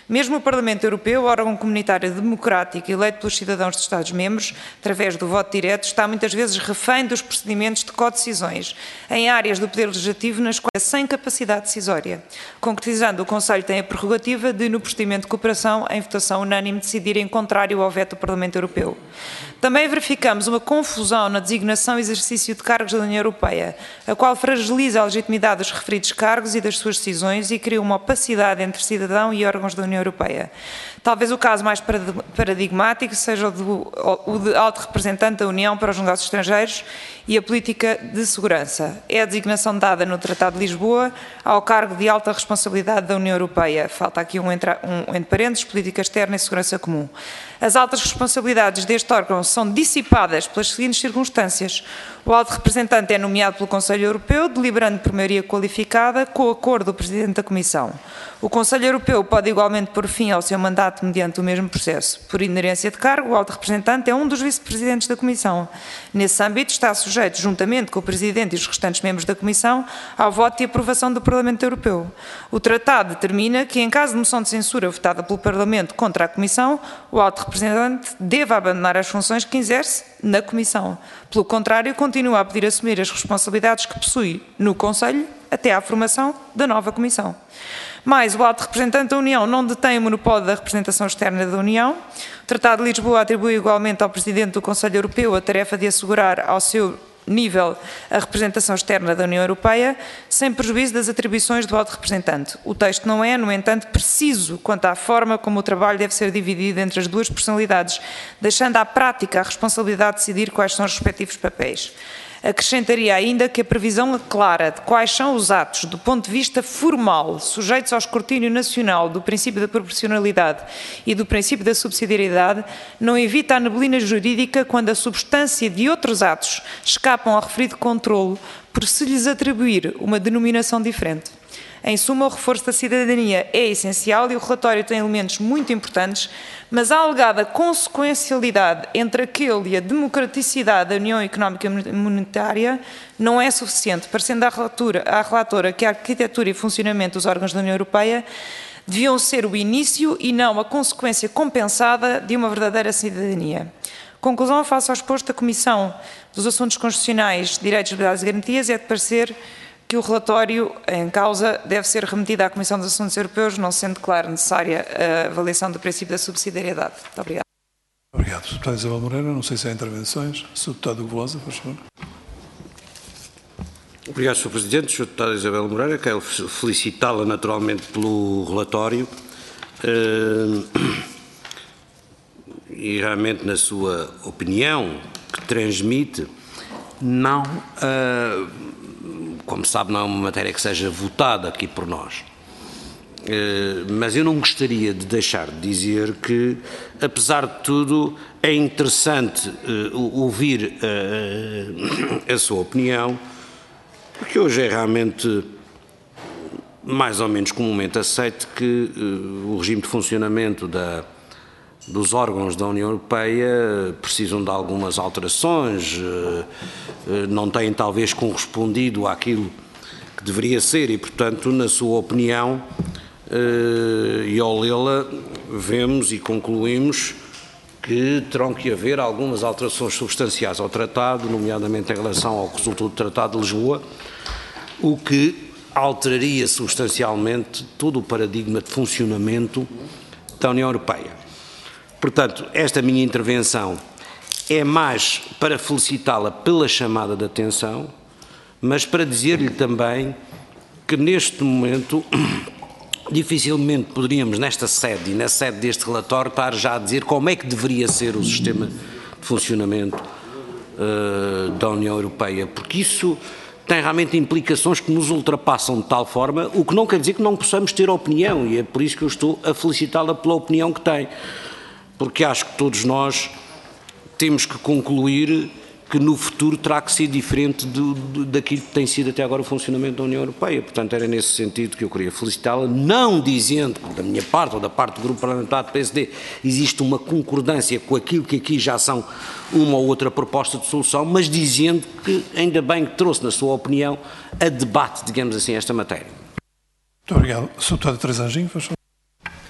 Speaker 10: Mesmo o Parlamento Europeu, órgão comunitário democrático eleito pelos cidadãos dos Estados-membros, através do voto direto, está muitas vezes refém dos procedimentos de codecisões em áreas do poder legislativo nas quais é sem capacidade decisória. Concretizando, o Conselho tem a prerrogativa de, no procedimento de cooperação, em votação unânime, decidir em contrário ao veto do Parlamento Europeu. Também verificamos uma confusão na designação e exercício de cargos da União Europeia, a qual fragiliza a legitimidade dos referidos cargos e das suas decisões e cria uma opacidade entre cidadão e órgãos da União Europeia. Talvez o caso mais paradigmático seja o, do, o de alto representante da União para os negócios estrangeiros e a política de segurança. É a designação dada no Tratado de Lisboa ao cargo de alta responsabilidade da União Europeia. Falta aqui um entre, um, entre parênteses, política externa e segurança comum. As altas responsabilidades deste órgão são dissipadas pelas seguintes circunstâncias. O alto representante é nomeado pelo Conselho Europeu, deliberando por maioria qualificada, com o acordo do Presidente da Comissão. O Conselho Europeu pode igualmente pôr fim ao seu mandato mediante o mesmo processo. Por inerência de cargo, o alto representante é um dos vice-presidentes da Comissão. Nesse âmbito, está sujeito, juntamente com o Presidente e os restantes membros da Comissão, ao voto e aprovação do Parlamento Europeu. O Tratado determina que, em caso de moção de censura votada pelo Parlamento contra a Comissão, o alto representante deve abandonar as funções que exerce na Comissão. Pelo contrário, continua a poder assumir as responsabilidades que possui no Conselho até à formação da nova Comissão. Mais, o alto representante da União não detém o monopólio da representação externa da União. O Tratado de Lisboa atribui igualmente ao Presidente do Conselho Europeu a tarefa de assegurar ao seu nível a representação externa da União Europeia, sem prejuízo das atribuições do alto representante. O texto não é, no entanto, preciso quanto à forma como o trabalho deve ser dividido entre as duas personalidades, deixando à prática a responsabilidade de decidir quais são os respectivos papéis. Acrescentaria ainda que a previsão clara de quais são os atos, do ponto de vista formal, sujeitos ao escrutínio nacional do princípio da proporcionalidade e do princípio da subsidiariedade, não evita a neblina jurídica quando a substância de outros atos escapam ao referido controlo por se lhes atribuir uma denominação diferente. Em suma, o reforço da cidadania é essencial e o relatório tem elementos muito importantes, mas a alegada consequencialidade entre aquele e a democraticidade da União Económica e Monetária não é suficiente, parecendo à relatora, à relatora que a arquitetura e funcionamento dos órgãos da União Europeia deviam ser o início e não a consequência compensada de uma verdadeira cidadania. Conclusão, face ao exposto, a Comissão dos Assuntos Constitucionais, Direitos, Liberdades e Garantias é de parecer que o relatório em causa deve ser remetido à Comissão dos Assuntos Europeus, não sendo, claro, necessária a avaliação do princípio da subsidiariedade. Muito obrigado.
Speaker 1: Obrigado, Deputada Isabel Moreira. Não sei se há intervenções. senhor Deputado Hugo Lousa, por favor.
Speaker 6: Obrigado, senhor Presidente. senhor Deputada Isabel Moreira, quero felicitá-la naturalmente pelo relatório e realmente na sua opinião que transmite, não... Uh, como sabe, não é uma matéria que seja votada aqui por nós. Mas eu não gostaria de deixar de dizer que, apesar de tudo, é interessante ouvir a sua opinião, porque hoje é realmente mais ou menos comumente aceito que o regime de funcionamento da dos órgãos da União Europeia precisam de algumas alterações, não têm talvez correspondido àquilo que deveria ser e, portanto, na sua opinião, e ao lê-la, vemos e concluímos que terão que haver algumas alterações substanciais ao Tratado, nomeadamente em relação ao resultado do Tratado de Lisboa, o que alteraria substancialmente todo o paradigma de funcionamento da União Europeia. Portanto, esta minha intervenção é mais para felicitá-la pela chamada de atenção, mas para dizer-lhe também que neste momento dificilmente poderíamos nesta sede e na sede deste relatório estar já a dizer como é que deveria ser o sistema de funcionamento uh, da União Europeia, porque isso tem realmente implicações que nos ultrapassam de tal forma, o que não quer dizer que não possamos ter opinião, e é por isso que eu estou a felicitá-la pela opinião que tem. Porque acho que todos nós temos que concluir que no futuro terá que ser diferente do, do, daquilo que tem sido até agora o funcionamento da União Europeia. Portanto, era nesse sentido que eu queria felicitá-la, não dizendo que da minha parte ou da parte do Grupo Parlamentar do P S D existe uma concordância com aquilo que aqui já são uma ou outra proposta de solução, mas dizendo que ainda bem que trouxe, na sua opinião, a debate, digamos assim, esta matéria.
Speaker 1: Muito obrigado. senhor Deputado Teresa Anjinho, faz favor.
Speaker 7: senhor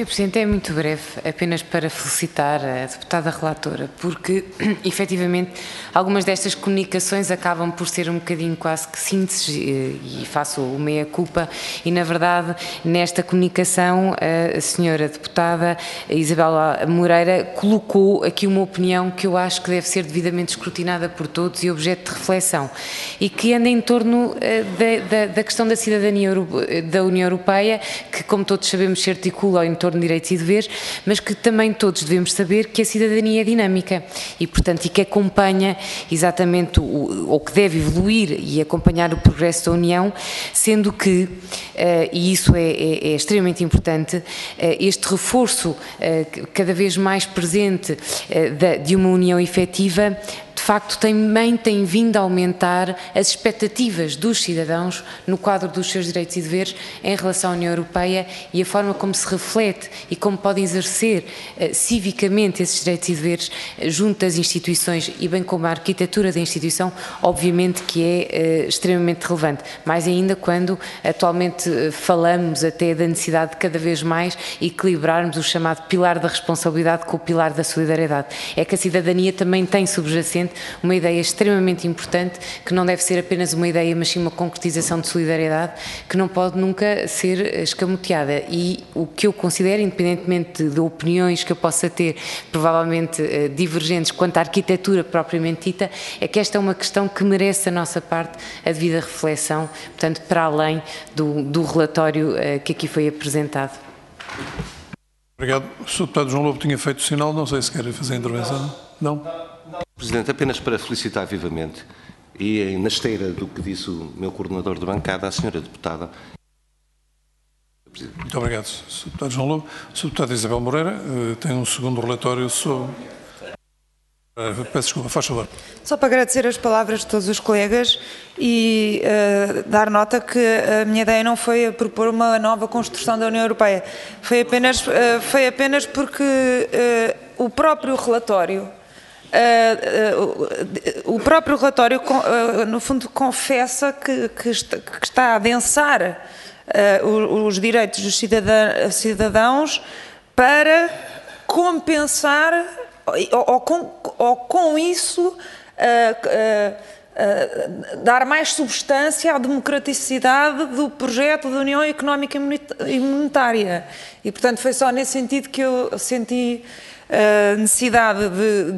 Speaker 7: senhor Presidente, é muito breve, apenas para felicitar a deputada relatora, porque, efetivamente, algumas destas comunicações acabam por ser um bocadinho quase que síntese, e faço o meia-culpa, e, na verdade, nesta comunicação, a senhora deputada Isabel Moreira colocou aqui uma opinião que eu acho que deve ser devidamente escrutinada por todos e objeto de reflexão, e que anda em torno da, da, da questão da cidadania da União Europeia, que, como todos sabemos, se articula em torno de direitos e deveres, mas que também todos devemos saber que a cidadania é dinâmica e, portanto, e que acompanha exatamente, o, ou que deve evoluir e acompanhar o progresso da União, sendo que, uh, e isso é, é, é extremamente importante, uh, este reforço uh, cada vez mais presente uh, da, de uma União efetiva, de facto, também tem vindo a aumentar as expectativas dos cidadãos no quadro dos seus direitos e deveres em relação à União Europeia e a forma como se reflete e como podem exercer uh, civicamente esses direitos e deveres uh, junto das instituições e bem como a arquitetura da instituição, obviamente que é uh, extremamente relevante, mais ainda quando atualmente uh, falamos até da necessidade de cada vez mais equilibrarmos o chamado pilar da responsabilidade com o pilar da solidariedade. É que a cidadania também tem subjacente uma ideia extremamente importante, que não deve ser apenas uma ideia, mas sim uma concretização de solidariedade, que não pode nunca ser escamoteada. E o que eu considero, independentemente de opiniões que eu possa ter, provavelmente eh, divergentes quanto à arquitetura propriamente dita, é que esta é uma questão que merece da nossa parte a devida reflexão, portanto, para além do, do relatório eh, que aqui foi apresentado.
Speaker 1: Obrigado. O senhor Deputado João Lobo tinha feito o sinal, não sei se quer fazer a intervenção. Não?
Speaker 4: Presidente, apenas para felicitar vivamente e na esteira do que disse o meu coordenador de bancada, a senhora deputada.
Speaker 1: Muito obrigado, senhor Deputado João Lobo. A senhora Deputada Isabel Moreira tem um segundo relatório sobre... Peço desculpa, faz favor.
Speaker 10: Só para agradecer as palavras de todos os colegas e uh, dar nota que a minha ideia não foi a propor uma nova construção da União Europeia, foi apenas, uh, foi apenas porque uh, o próprio relatório Uh, uh, o próprio relatório, uh, no fundo, confessa que, que, está, que está a adensar uh, os, os direitos dos cidadã, cidadãos para compensar, ou, ou, com, ou com isso, uh, uh, uh, dar mais substância à democraticidade do projeto da União Económica e Monetária. E, portanto, foi só nesse sentido que eu senti a necessidade de,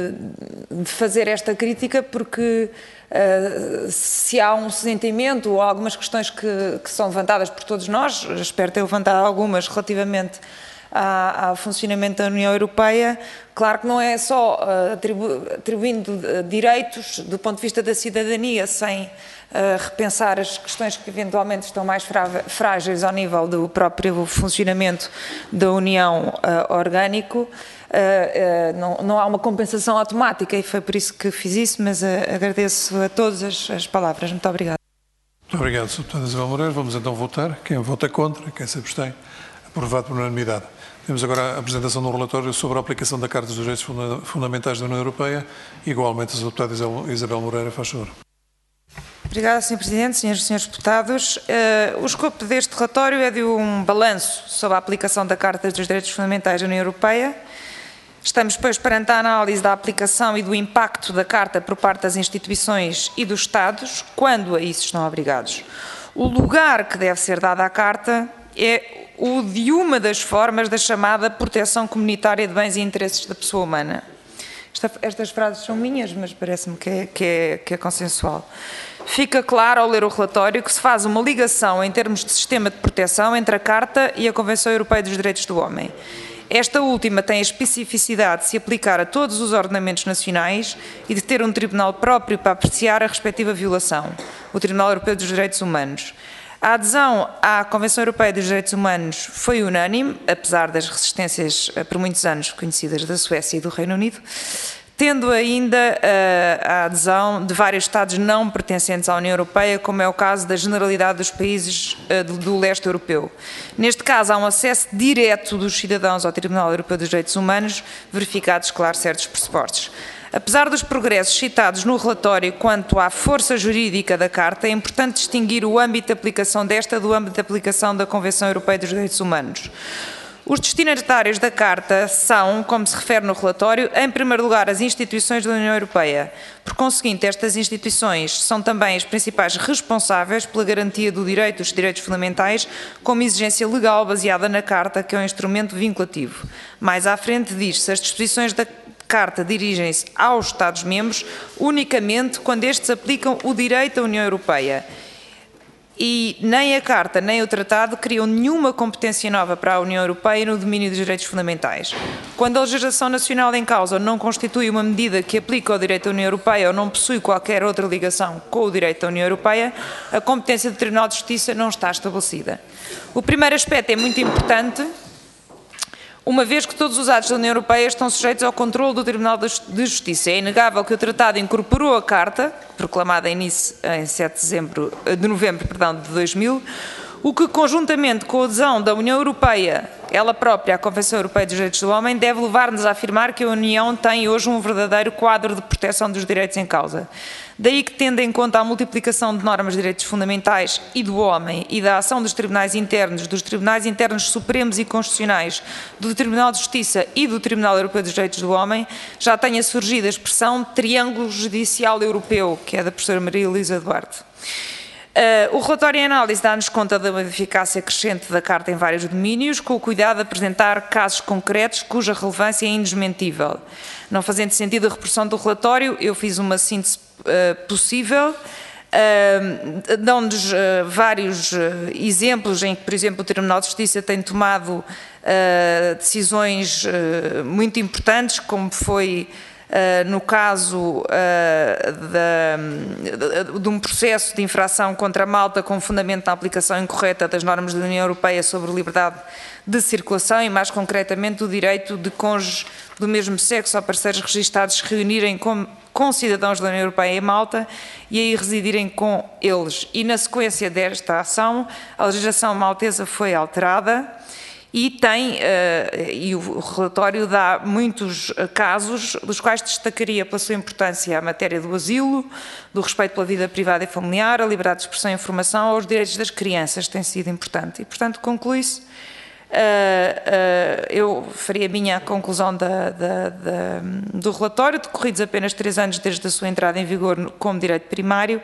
Speaker 10: de, de fazer esta crítica, porque uh, se há um sentimento ou algumas questões que, que são levantadas por todos nós, espero ter levantado algumas relativamente à, ao funcionamento da União Europeia, claro que não é só uh, atribu atribuindo direitos do ponto de vista da cidadania sem Uh, repensar as questões que eventualmente estão mais frágeis ao nível do próprio funcionamento da União uh, orgânico, uh, uh, não, não há uma compensação automática e foi por isso que fiz isso, mas uh, agradeço a todos as, as palavras. Muito obrigada.
Speaker 1: Muito obrigado, senhor Deputado Isabel Moreira. Vamos então votar. Quem vota contra, quem se abstém, aprovado por unanimidade. Temos agora a apresentação de um relatório sobre a aplicação da Carta dos Direitos Funda Fundamentais da União Europeia. Igualmente, a senhora Deputada Isabel Moreira, faz favor.
Speaker 10: Obrigada, senhor Presidente, senhoras e senhores deputados. Uh, o escopo deste relatório é de um balanço sobre a aplicação da Carta dos Direitos Fundamentais da União Europeia. Estamos, pois, perante a análise da aplicação e do impacto da Carta por parte das instituições e dos Estados, quando a isso estão obrigados. O lugar que deve ser dado à Carta é o de uma das formas da chamada proteção comunitária de bens e interesses da pessoa humana. Esta, estas frases são minhas, mas parece-me que é, que, é, que é consensual. Fica claro ao ler o relatório que se faz uma ligação em termos de sistema de proteção entre a Carta e a Convenção Europeia dos Direitos do Homem. Esta última tem a especificidade de se aplicar a todos os ordenamentos nacionais e de ter um tribunal próprio para apreciar a respectiva violação, o Tribunal Europeu dos Direitos Humanos. A adesão à Convenção Europeia dos Direitos Humanos foi unânime, apesar das resistências por muitos anos conhecidas da Suécia e do Reino Unido, tendo ainda uh, a adesão de vários Estados não pertencentes à União Europeia, como é o caso da generalidade dos países uh, do, do leste europeu. Neste caso, há um acesso direto dos cidadãos ao Tribunal Europeu dos Direitos Humanos, verificados, claro, certos pressupostos. Apesar dos progressos citados no relatório quanto à força jurídica da Carta, é importante distinguir o âmbito de aplicação desta do âmbito de aplicação da Convenção Europeia dos Direitos Humanos. Os destinatários da Carta são, como se refere no relatório, em primeiro lugar as instituições da União Europeia. Por conseguinte, estas instituições são também as principais responsáveis pela garantia do direito dos direitos fundamentais como exigência legal baseada na Carta, que é um instrumento vinculativo. Mais à frente diz-se, as disposições da Carta dirigem-se aos Estados-membros unicamente quando estes aplicam o direito da União Europeia. E nem a Carta nem o Tratado criam nenhuma competência nova para a União Europeia no domínio dos direitos fundamentais. Quando a legislação nacional em causa não constitui uma medida que aplica o direito da União Europeia ou não possui qualquer outra ligação com o direito da União Europeia, a competência do Tribunal de Justiça não está estabelecida. O primeiro aspecto é muito importante, uma vez que todos os atos da União Europeia estão sujeitos ao controle do Tribunal de Justiça. É inegável que o Tratado incorporou a Carta, proclamada em Nice em sete de, dezembro, de novembro perdão, de dois mil, o que, conjuntamente com a adesão da União Europeia, ela própria, à Convenção Europeia dos Direitos do Homem, deve levar-nos a afirmar que a União tem hoje um verdadeiro quadro de proteção dos direitos em causa. Daí que, tendo em conta a multiplicação de normas de direitos fundamentais e do homem e da ação dos tribunais internos, dos tribunais internos supremos e constitucionais, do Tribunal de Justiça e do Tribunal Europeu dos Direitos do Homem, já tenha surgido a expressão triângulo judicial europeu, que é da professora Maria Elisa Duarte. Uh, o relatório em análise dá-nos conta da eficácia crescente da Carta em vários domínios, com o cuidado de apresentar casos concretos cuja relevância é indesmentível. Não fazendo sentido a reprodução do relatório, eu fiz uma síntese uh, possível, uh, dão-nos uh, vários uh, exemplos em que, por exemplo, o Tribunal de Justiça tem tomado uh, decisões uh, muito importantes, como foi Uh, no caso uh, de, de, de um processo de infração contra Malta com fundamento na aplicação incorreta das normas da União Europeia sobre liberdade de circulação e, mais concretamente, o direito de cônjuges do mesmo sexo ou parceiros registados se reunirem com, com cidadãos da União Europeia em Malta e aí residirem com eles. E, na sequência desta ação, a legislação maltesa foi alterada e tem, uh, e o relatório dá muitos casos, dos quais destacaria pela sua importância a matéria do asilo, do respeito pela vida privada e familiar, a liberdade de expressão e informação, aos direitos das crianças, tem sido importante. E, portanto, conclui-se, uh, uh, eu faria minha a conclusão da, da, da, do relatório, decorridos apenas três anos desde a sua entrada em vigor como direito primário.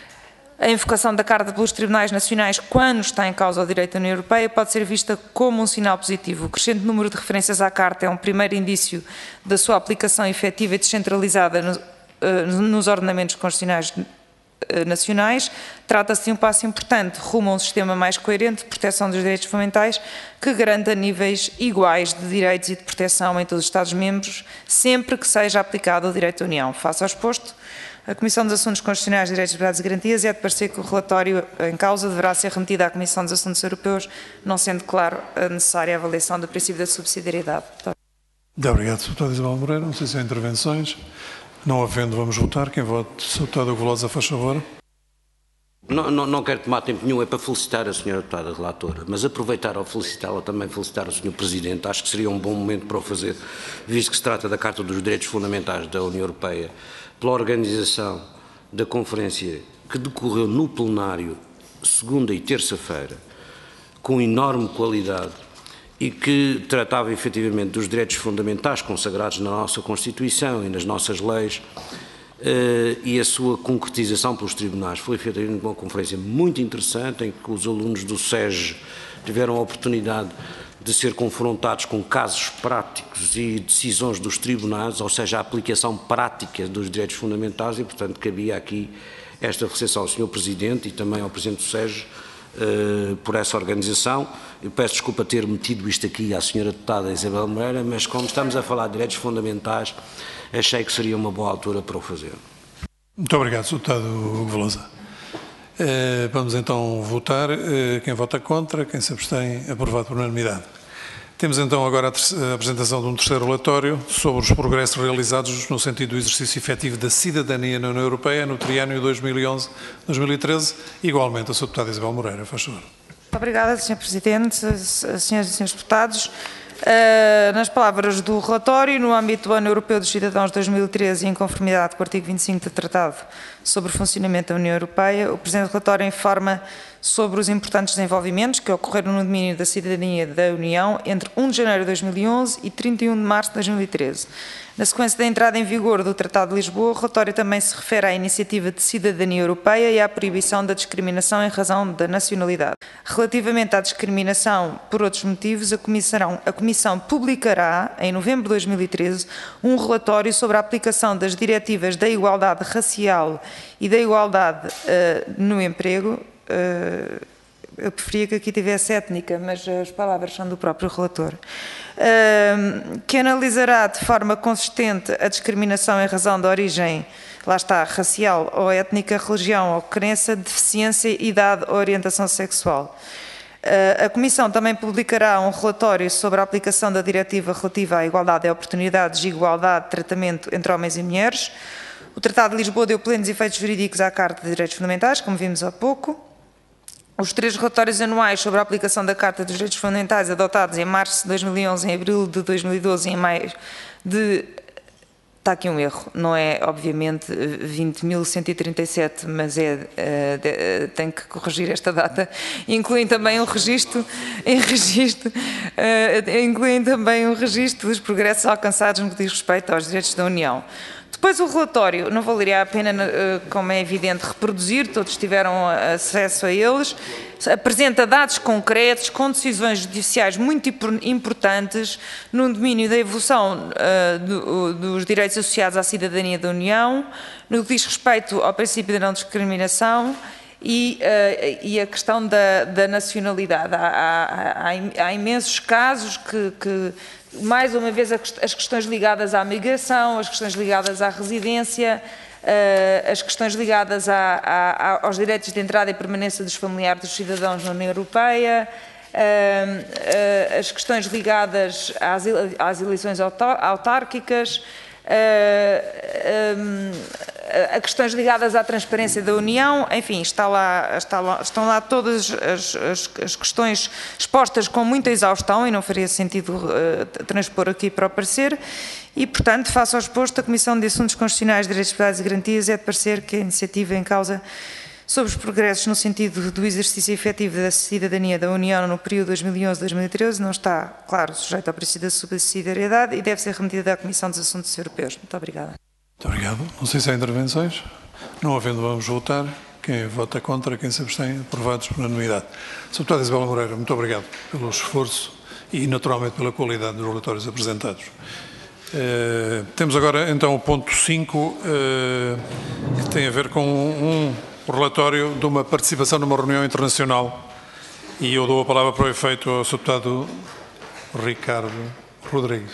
Speaker 10: A invocação da Carta pelos tribunais nacionais, quando está em causa o direito da União Europeia, pode ser vista como um sinal positivo. O crescente número de referências à Carta é um primeiro indício da sua aplicação efetiva e descentralizada no, uh, nos ordenamentos constitucionais uh, nacionais. Trata-se de um passo importante rumo a um sistema mais coerente de proteção dos direitos fundamentais que garanta níveis iguais de direitos e de proteção em todos os Estados-membros, sempre que seja aplicado o direito da União. Face ao exposto, a Comissão dos Assuntos Constitucionais, Direitos, Liberdades e Garantias é de parecer que o relatório em causa deverá ser remetido à Comissão dos Assuntos Europeus, não sendo, claro, a necessária avaliação do princípio da subsidiariedade.
Speaker 1: Muito obrigado, deputado Isabel Moreira. Não sei se há intervenções. Não havendo, vamos votar. Quem vota, deputado Velosa, faz favor.
Speaker 6: Não, não, não quero tomar tempo nenhum, é para felicitar a senhora deputada relatora, mas aproveitar ao felicitá-la também felicitar o senhor Presidente. Acho que seria um bom momento para o fazer, visto que se trata da Carta dos Direitos Fundamentais da União Europeia, pela organização da conferência que decorreu no plenário segunda e terça-feira, com enorme qualidade e que tratava efetivamente dos direitos fundamentais consagrados na nossa Constituição e nas nossas leis uh, e a sua concretização pelos tribunais. Foi efetivamente uma conferência muito interessante em que os alunos do SES tiveram a oportunidade de ser confrontados com casos práticos e decisões dos tribunais, ou seja, a aplicação prática dos direitos fundamentais e, portanto, cabia aqui esta recepção ao senhor Presidente e também ao Presidente do SES uh, por essa organização. Eu peço desculpa ter metido isto aqui à senhora deputada Isabel Moreira, mas como estamos a falar de direitos fundamentais, achei que seria uma boa altura para o fazer.
Speaker 1: Muito obrigado, senhor deputado Hugo Velosa. Uh, vamos então votar. Uh, quem vota contra, quem se abstém, aprovado por unanimidade. Temos então agora a, a apresentação de um terceiro relatório sobre os progressos realizados no sentido do exercício efetivo da cidadania na União Europeia no triênio dois mil e onze a dois mil e treze. Igualmente, a senhora deputada Isabel Moreira, faz favor.
Speaker 10: Muito obrigada, senhor Presidente, senhoras e senhores deputados. Uh, nas palavras do relatório, no âmbito do Ano Europeu dos Cidadãos dois mil e treze e em conformidade com o artigo vinte e cinco do Tratado sobre o Funcionamento da União Europeia, o presente relatório informa sobre os importantes desenvolvimentos que ocorreram no domínio da cidadania da União entre primeiro de janeiro de dois mil e onze e trinta e um de março de dois mil e treze. Na sequência da entrada em vigor do Tratado de Lisboa, o relatório também se refere à iniciativa de cidadania europeia e à proibição da discriminação em razão da nacionalidade. Relativamente à discriminação por outros motivos, a Comissão, a Comissão publicará, em novembro de dois mil e treze, um relatório sobre a aplicação das diretivas da igualdade racial e da igualdade uh, no emprego. Uh, eu preferia que aqui tivesse étnica, mas as palavras são do próprio relator. Uh, que analisará de forma consistente a discriminação em razão da origem, lá está, racial ou étnica, religião ou crença, deficiência, idade ou orientação sexual. Uh, a Comissão também publicará um relatório sobre a aplicação da diretiva relativa à igualdade de oportunidades e igualdade de tratamento entre homens e mulheres. O Tratado de Lisboa deu plenos efeitos jurídicos à Carta de Direitos Fundamentais, como vimos há pouco. Os três relatórios anuais sobre a aplicação da Carta dos Direitos Fundamentais, adotados em março de dois mil e onze, em abril de dois mil e doze e em maio de... Está aqui um erro, não é, obviamente, vinte mil cento e trinta e sete, mas é, uh, de, uh, tem que corrigir esta data. Incluem também um registro, em registro uh, incluem também um registro dos progressos alcançados no que diz respeito aos direitos da União. Depois o relatório, não valeria a pena, como é evidente, reproduzir, todos tiveram acesso a eles, apresenta dados concretos com decisões judiciais muito importantes no domínio da evolução uh, do, dos direitos associados à cidadania da União, no que diz respeito ao princípio da não discriminação e, uh, e a questão da, da nacionalidade. Há, há, há, há imensos casos que... que mais uma vez as questões ligadas à migração, as questões ligadas à residência, as questões ligadas à, à, aos direitos de entrada e permanência dos familiares dos cidadãos na União Europeia, as questões ligadas às, às eleições autárquicas, a questões ligadas à transparência da União, enfim, está lá, está lá, estão lá todas as, as, as questões expostas com muita exaustão e não faria sentido uh, transpor aqui para o parecer e, portanto, face ao exposto, a Comissão de Assuntos Constitucionais, Direitos Sociais e Garantias é de parecer que a iniciativa em causa sobre os progressos no sentido do exercício efetivo da cidadania da União no período dois mil e onze a dois mil e treze não está, claro, sujeito ao princípio da subsidiariedade e deve ser remetida à Comissão dos Assuntos Europeus. Muito obrigada.
Speaker 1: Muito obrigado. Não sei se há intervenções. Não havendo, vamos votar. Quem vota contra, quem se abstém, aprovados por unanimidade. senhora Deputada Isabel Moreira, muito obrigado pelo esforço e, naturalmente, pela qualidade dos relatórios apresentados. Uh, temos agora, então, o ponto cinco, uh, que tem a ver com um, um relatório de uma participação numa reunião internacional. E eu dou a palavra para o efeito ao senhor Deputado Ricardo Rodrigues.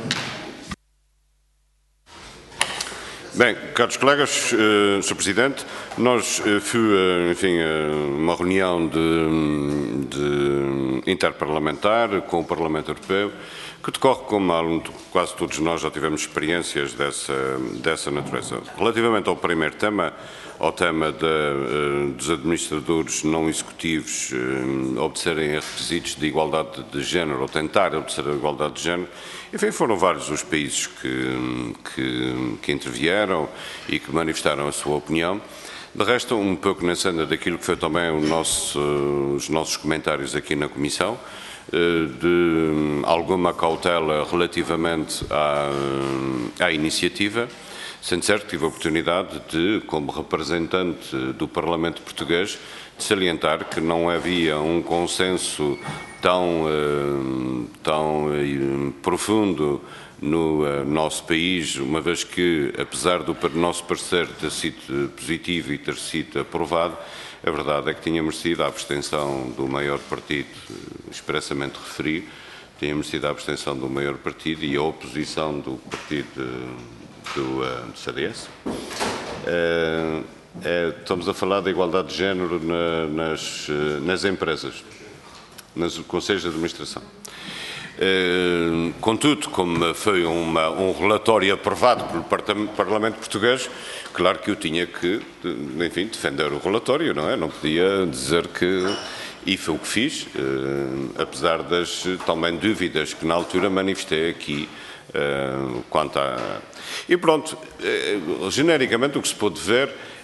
Speaker 11: Bem, caros colegas, uh, senhor Presidente, nós uh, fui, uh, enfim, uh, uma reunião de, de interparlamentar com o Parlamento Europeu, que decorre como quase todos nós já tivemos experiências dessa, dessa natureza. Relativamente ao primeiro tema, ao tema de, uh, dos administradores não executivos uh, obedecerem a requisitos de igualdade de género, ou tentar obedecer a igualdade de género, enfim, foram vários os países que, que, que intervieram e que manifestaram a sua opinião. De resto, um pouco na senda daquilo que foi também o nosso, os nossos comentários aqui na Comissão, de alguma cautela relativamente à, à iniciativa, sendo certo que tive a oportunidade de, como representante do Parlamento Português, de salientar que não havia um consenso tão, tão profundo no nosso país, uma vez que, apesar do nosso parecer ter sido positivo e ter sido aprovado, a verdade é que tinha merecido a abstenção do maior partido, expressamente referi, tinha merecido a abstenção do maior partido e a oposição do partido do, do C D S. É, é, estamos a falar da igualdade de género na, nas, nas empresas, nos conselhos de administração. Uh, contudo, como foi uma, um relatório aprovado pelo Parlamento Português, claro que eu tinha que, enfim, defender o relatório, não é? Não podia dizer que... E foi o que fiz, uh, apesar das também dúvidas que na altura manifestei aqui uh, quanto a... E pronto, uh, genericamente o que se pôde ver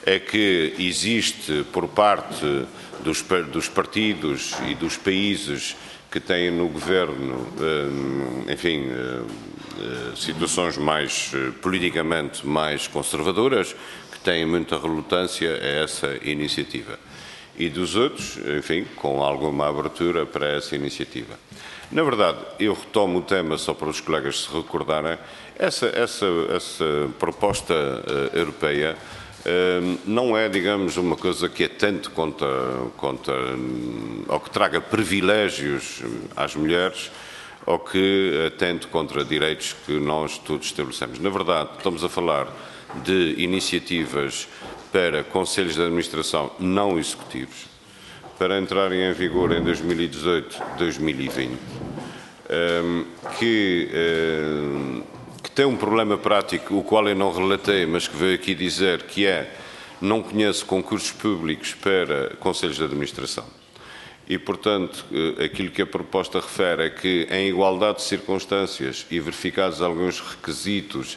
Speaker 11: é que existe por parte dos, dos partidos e dos países que têm no governo, enfim, situações mais politicamente mais conservadoras, que têm muita relutância a essa iniciativa. E dos outros, enfim, com alguma abertura para essa iniciativa. Na verdade, eu retomo o tema só para os colegas se recordarem, essa, essa, essa proposta uh, europeia uh, não é, digamos, uma coisa que atente contra, contra, ou que traga privilégios às mulheres, ou que atente contra direitos que nós todos estabelecemos. Na verdade, estamos a falar de iniciativas para conselhos de administração não executivos, para entrarem em vigor em dois mil e dezoito, dois mil e vinte, que, que tem um problema prático, o qual eu não relatei, mas que veio aqui dizer que é, não conheço concursos públicos para conselhos de administração. E, portanto, aquilo que a proposta refere é que, em igualdade de circunstâncias e verificados alguns requisitos,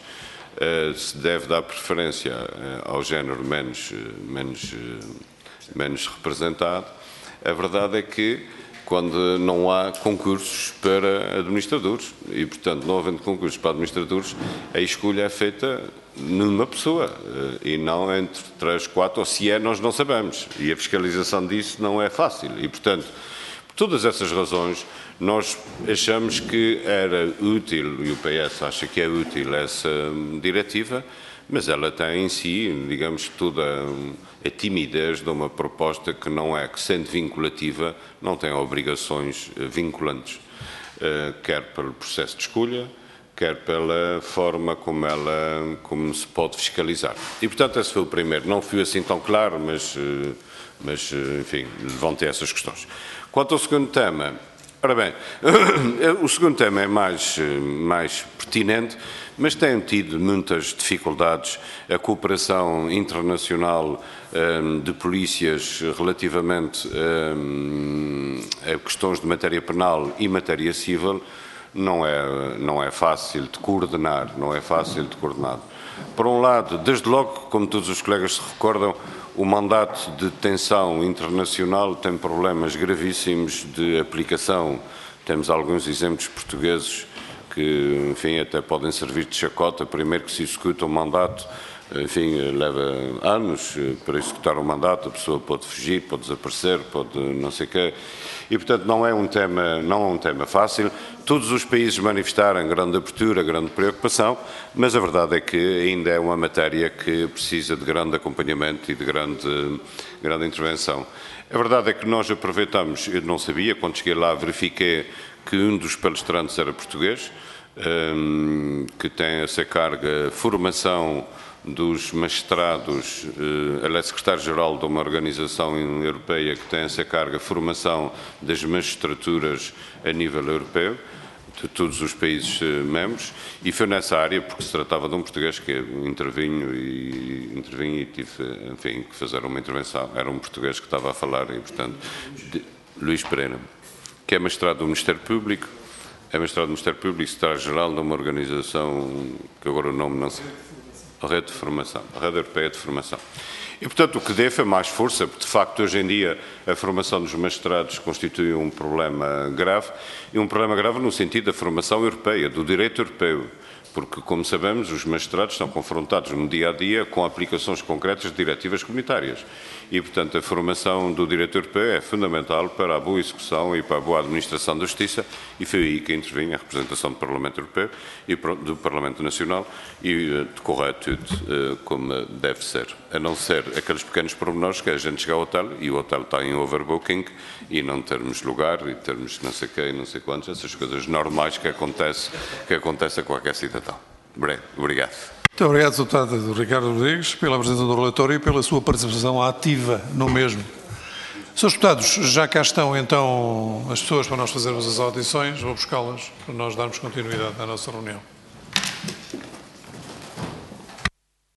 Speaker 11: se deve dar preferência ao género menos, menos, menos representado. A verdade é que, quando não há concursos para administradores, e, portanto, não havendo concursos para administradores, a escolha é feita numa pessoa, e não entre três, quatro, ou se é, nós não sabemos. E a fiscalização disso não é fácil. E, portanto, por todas essas razões, nós achamos que era útil, e o P S acha que é útil essa diretiva, mas ela tem em si, digamos, toda a timidez de uma proposta que não é, que sendo vinculativa, não tem obrigações vinculantes, quer pelo processo de escolha, quer pela forma como ela, como se pode fiscalizar. E, portanto, esse foi o primeiro. Não fui assim tão claro, mas, mas enfim, levantei essas questões. Quanto ao segundo tema, ora bem, o segundo tema é mais, mais pertinente, mas tem tido muitas dificuldades a cooperação internacional um, de polícias relativamente um, a questões de matéria penal e matéria civil. Não é, não é fácil de coordenar, não é fácil de coordenar. Por um lado, desde logo, como todos os colegas se recordam, o mandato de detenção internacional tem problemas gravíssimos de aplicação. Temos alguns exemplos portugueses que, enfim, até podem servir de chacota. Primeiro que se executa o mandato, enfim, leva anos para executar o mandato, a pessoa pode fugir, pode desaparecer, pode não sei o quê. E, portanto, não é um tema, não é um tema fácil. Todos os países manifestaram grande abertura, grande preocupação, mas a verdade é que ainda é uma matéria que precisa de grande acompanhamento e de grande, grande intervenção. A verdade é que nós aproveitamos, eu não sabia, quando cheguei lá verifiquei que um dos palestrantes era português, um, que tem essa carga formação dos magistrados, ele é secretário-geral de uma organização europeia que tem essa carga formação das magistraturas a nível europeu, de todos os países membros, e foi nessa área, porque se tratava de um português que intervinho e, intervinho e tive, enfim, que fazer uma intervenção. Era um português que estava a falar e, portanto, de, Luís Pereira, que é magistrado do Ministério Público, é magistrado do Ministério Público, secretário-geral de uma organização que agora o nome não sei. A rede de formação, a rede europeia de formação. E, portanto, o que deve é mais força, porque, de facto, hoje em dia, a formação dos magistrados constitui um problema grave, e um problema grave no sentido da formação europeia, do direito europeu, porque, como sabemos, os magistrados estão confrontados no dia-a-dia com aplicações concretas de diretivas comunitárias. E, portanto, a formação do direito europeu é fundamental para a boa execução e para a boa administração da justiça, e foi aí que intervinha a representação do Parlamento Europeu e do Parlamento Nacional, e decorre tudo como deve ser, a não ser aqueles pequenos pormenores que a gente chega ao hotel e o hotel está em overbooking e não termos lugar e termos não sei quê e não sei quantos, essas coisas normais que acontecem que acontece a qualquer cidadão. Obrigado.
Speaker 1: Muito obrigado, deputado Ricardo Rodrigues, pela apresentação do relatório e pela sua participação ativa no mesmo. Senhores deputados, já cá estão então as pessoas para nós fazermos as audições, vou buscá-las para nós darmos continuidade à nossa reunião.